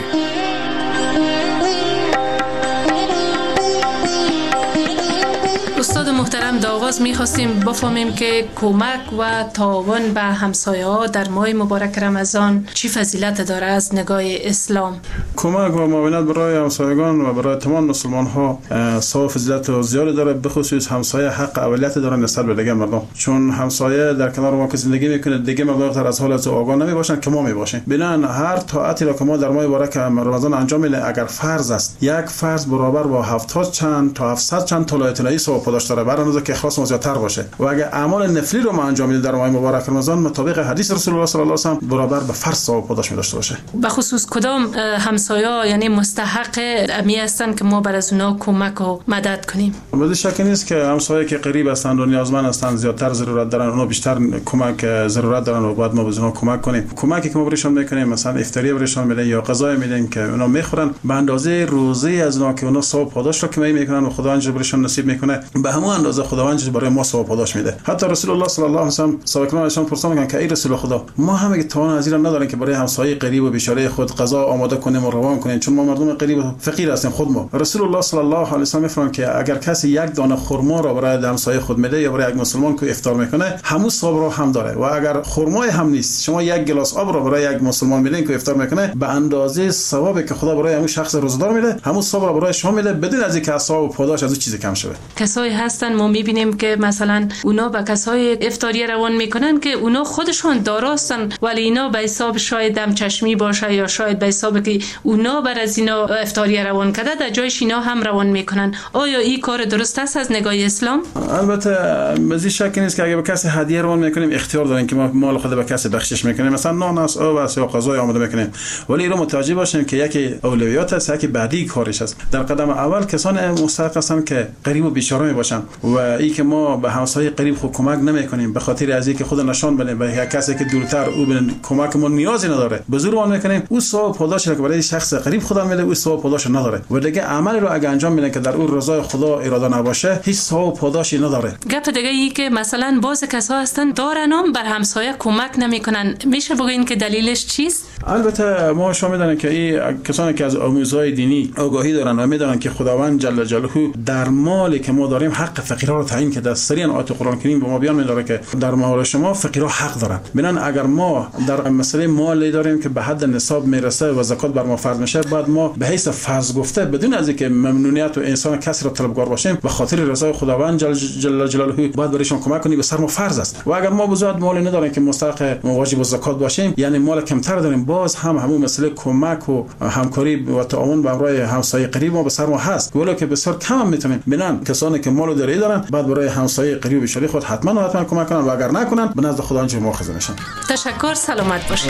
H: استاد محترم، در آغاز می‌خواستیم بفهمیم که کمک و تعاون به همسایه‌ها در ماه مبارک رمضان چی فضیلت داره از نگاه اسلام؟
U: کمک و معاونت برای همسایگان و برای تمام مسلمان‌ها ثواب فضیلت زیادی داره، به خصوص همسایه حق اولیت داره نسبت به دیگه مردم، چون همسایه در کنار ما که زندگی میکنه، دیگه مردم تر از حال از آگاه نمیباشن که ما میباشیم. بنابراین هر طاعتی را که ما در ماه مبارک رمضان انجام میدیم، اگر فرض است، یک فرض برابر با 70 چند تا 700 چند طلای طلایی ثواب پاداش داره، برای که خاص زیادتر باشه. و اگر اعمال نفلی رو ما انجام میدیم در ماه مبارک رمضان، مطابق حدیث رسول الله صلی الله علیه و سلم برابر به فرض ثواب پاداش می‌داشته باشه.
H: به خصوص کدام همسایه‌ها یعنی مستحق امی هستند که ما بر از اونها کمک و مدد کنیم؟
U: بدون شک نیست که همسایه که قریب هستند و نیازمند هستند زیادتر ضرورت دارن، اونها بیشتر کمک ضرورت دارن و باید ما به اونها کمک کنیم. کمکی که ما برایشان میکنیم، مثلا افطاری برایشان میدیم یا غذای میدیم که اونا میخورن، به اندازه روزه از اونا که اونا ثواب پاداش رو که میکنن و خداوند برایشان نصیب میکنه، به همون اندازه خداوند برای ما ثواب پاداش میده. حتی رسول الله صلی الله علیه و سلم صحابه ازشان پرسیدن که ای رسول خدا، ما همه توان از ایران نداریم که برای همسایه قریب و بیچاره خود غذا آماده کنیم و روان کنیم، چون ما مردم قریب و فقیر هستیم خود ما. رسول الله صلی الله علیه و سلم میفرمایند که اگر کسی یک دانه خرما را برای همسایه خود میده یا برای یک مسلمان که افطار میکنه، همون ثواب رو هم داره. و اگر خرمای هم نیست، شما یک گلاس آب را برای یک مسلمان میدین که افطار میکنه، به اندازه ثوابی که خدا برای همون شخص روزدار میده، همون ثواب را برای شما میده، بدون از اینکه ثواب و پاداش از اون چیزی کم شه.
H: کسایی هستن ما میبینیم که مثلا اونا به کسای افطاری روان میکنن که اونا خودشون داراستن، ولی اینا به حساب شاید دم چشمی باشه یا شاید به حساب که اونا بر از اینا افطاری روان کرده، در جایش اینا هم روان میکنن. آیا این کار درست است از نگاه اسلام؟
U: البته مزید شک نیست که اگه به کسی هدیه روان میکنیم، اختیار داریم که ما مال خود به کسی بخشش میکنیم، مثلا نان است، آب است یا غذای آماده میکنیم، ولی رو متوجه باشیم که یکی اولویات است، یکی بعدی کارش است. در قدم اول کسان مستحق هستند که غریب و بیچاره میباشن و این که ما به همسایه قریب خود کمک نمیکنیم به خاطر از اینکه خود نشان بدیم به یک کسی که دورتر او به کمک ما نیازی نداره، به زور اون میکنیم، او ثواب پاداش رو که برای شخص قریب خدا میده، او ثواب پاداش نداره. و دیگه عمل رو اگه انجام میدن که در اون رضای خدا اراده نباشه، هیچ ثواب پاداشی نداره.
H: گپ دیگه ای که مثلا بعض کسا هستن دارنم بر همسایه کمک نمیکنن، میشه بگین که دلیلش چیست؟
U: البته ما شما میدونیم که این کسانی که از آموزهای دینی آگاهی دارن و میدونن که خداوند جل جلاله در مالی که ما داریم حق فقیرها رو تعیین کرده. سریعا آیه قرآن کریم به ما بیان میداره که در مال شما فقیرها حق دارن. بنان اگر ما در مسئله مالی داریم که به حد نصاب میرسه و زکات بر ما فرض میشه، بعد ما به حیث فرض گفته بدون از اینکه ممنونیت و انسان کسی را طلبگار باشیم، به خاطر رضای خداوند جل جلاله باید برایشان کمک کنیم، به سر ما فرض است. و اگر ما بزرگ مالی نداریم که مستحق واجب زکات باشیم، یعنی مال کمتر داریم، باز هم همون مسئله کمک و همکاری و تعاون با برای همسایه قریب ما به سر ما هست، ولی که بسیار کم هم میتونیم. بنان کسانی که مال داری دارن بعد برای همسایه قریب و شریک خود حتما کمک کنن و اگر نکنن به نزد خداوند مؤاخذه میشن.
H: تشکر، سلامت باشید.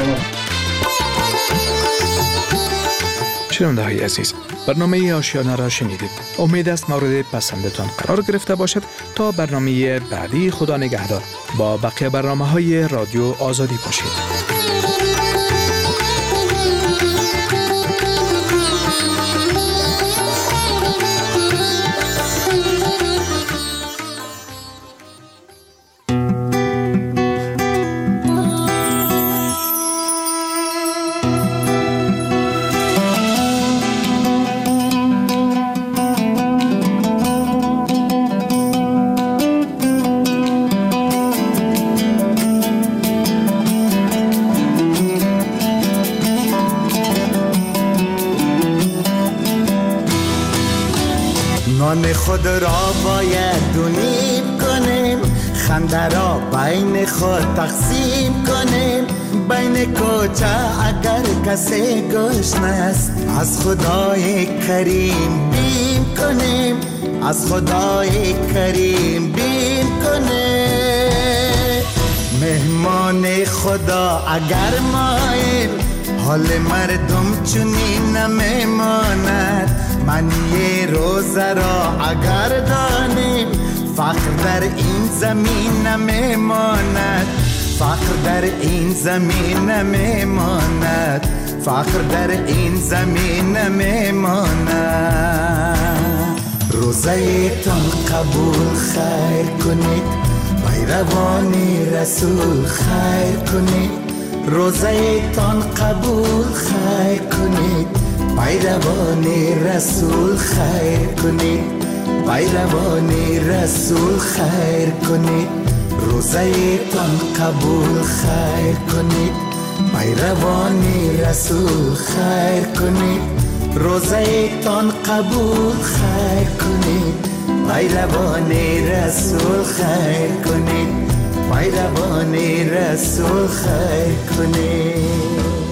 Q: شنونده‌های عزیز، برنامه آشیانه را شنیدید. امید است مورد پسندتان قرار گرفته باشد. تا برنامه بعدی، خدا نگهدار. با بقیه برنامه‌های رادیو آزادی باشید.
F: نان خود را باید دونیم کنیم، خنده را بین خود تقسیم کنیم. بین کوچه اگر کسی گشنه است، از خدای کریم بیم کنیم، از خدای کریم بیم کنیم. مهمان خدا اگر ماییم، حال مردم چنین نمیماند. معنی روزه را اگر دانیم، فقر در این زمین نمیماند، فقر در این زمین نمیماند، فقر در این زمین نمیماند. روزه تان قبول خیر کنید، پیروان رسول خیر کنید. روزه تان قبول خیر کنید، پیروان رسول خیر کنید، پیروان رسول خیر کنید. روزه تان قبول خیر کنید، پیروان رسول خیر کنید. روزه تان قبول خیر کنید، پیروان رسول خیر کنید، پیروان رسول خیر کنید.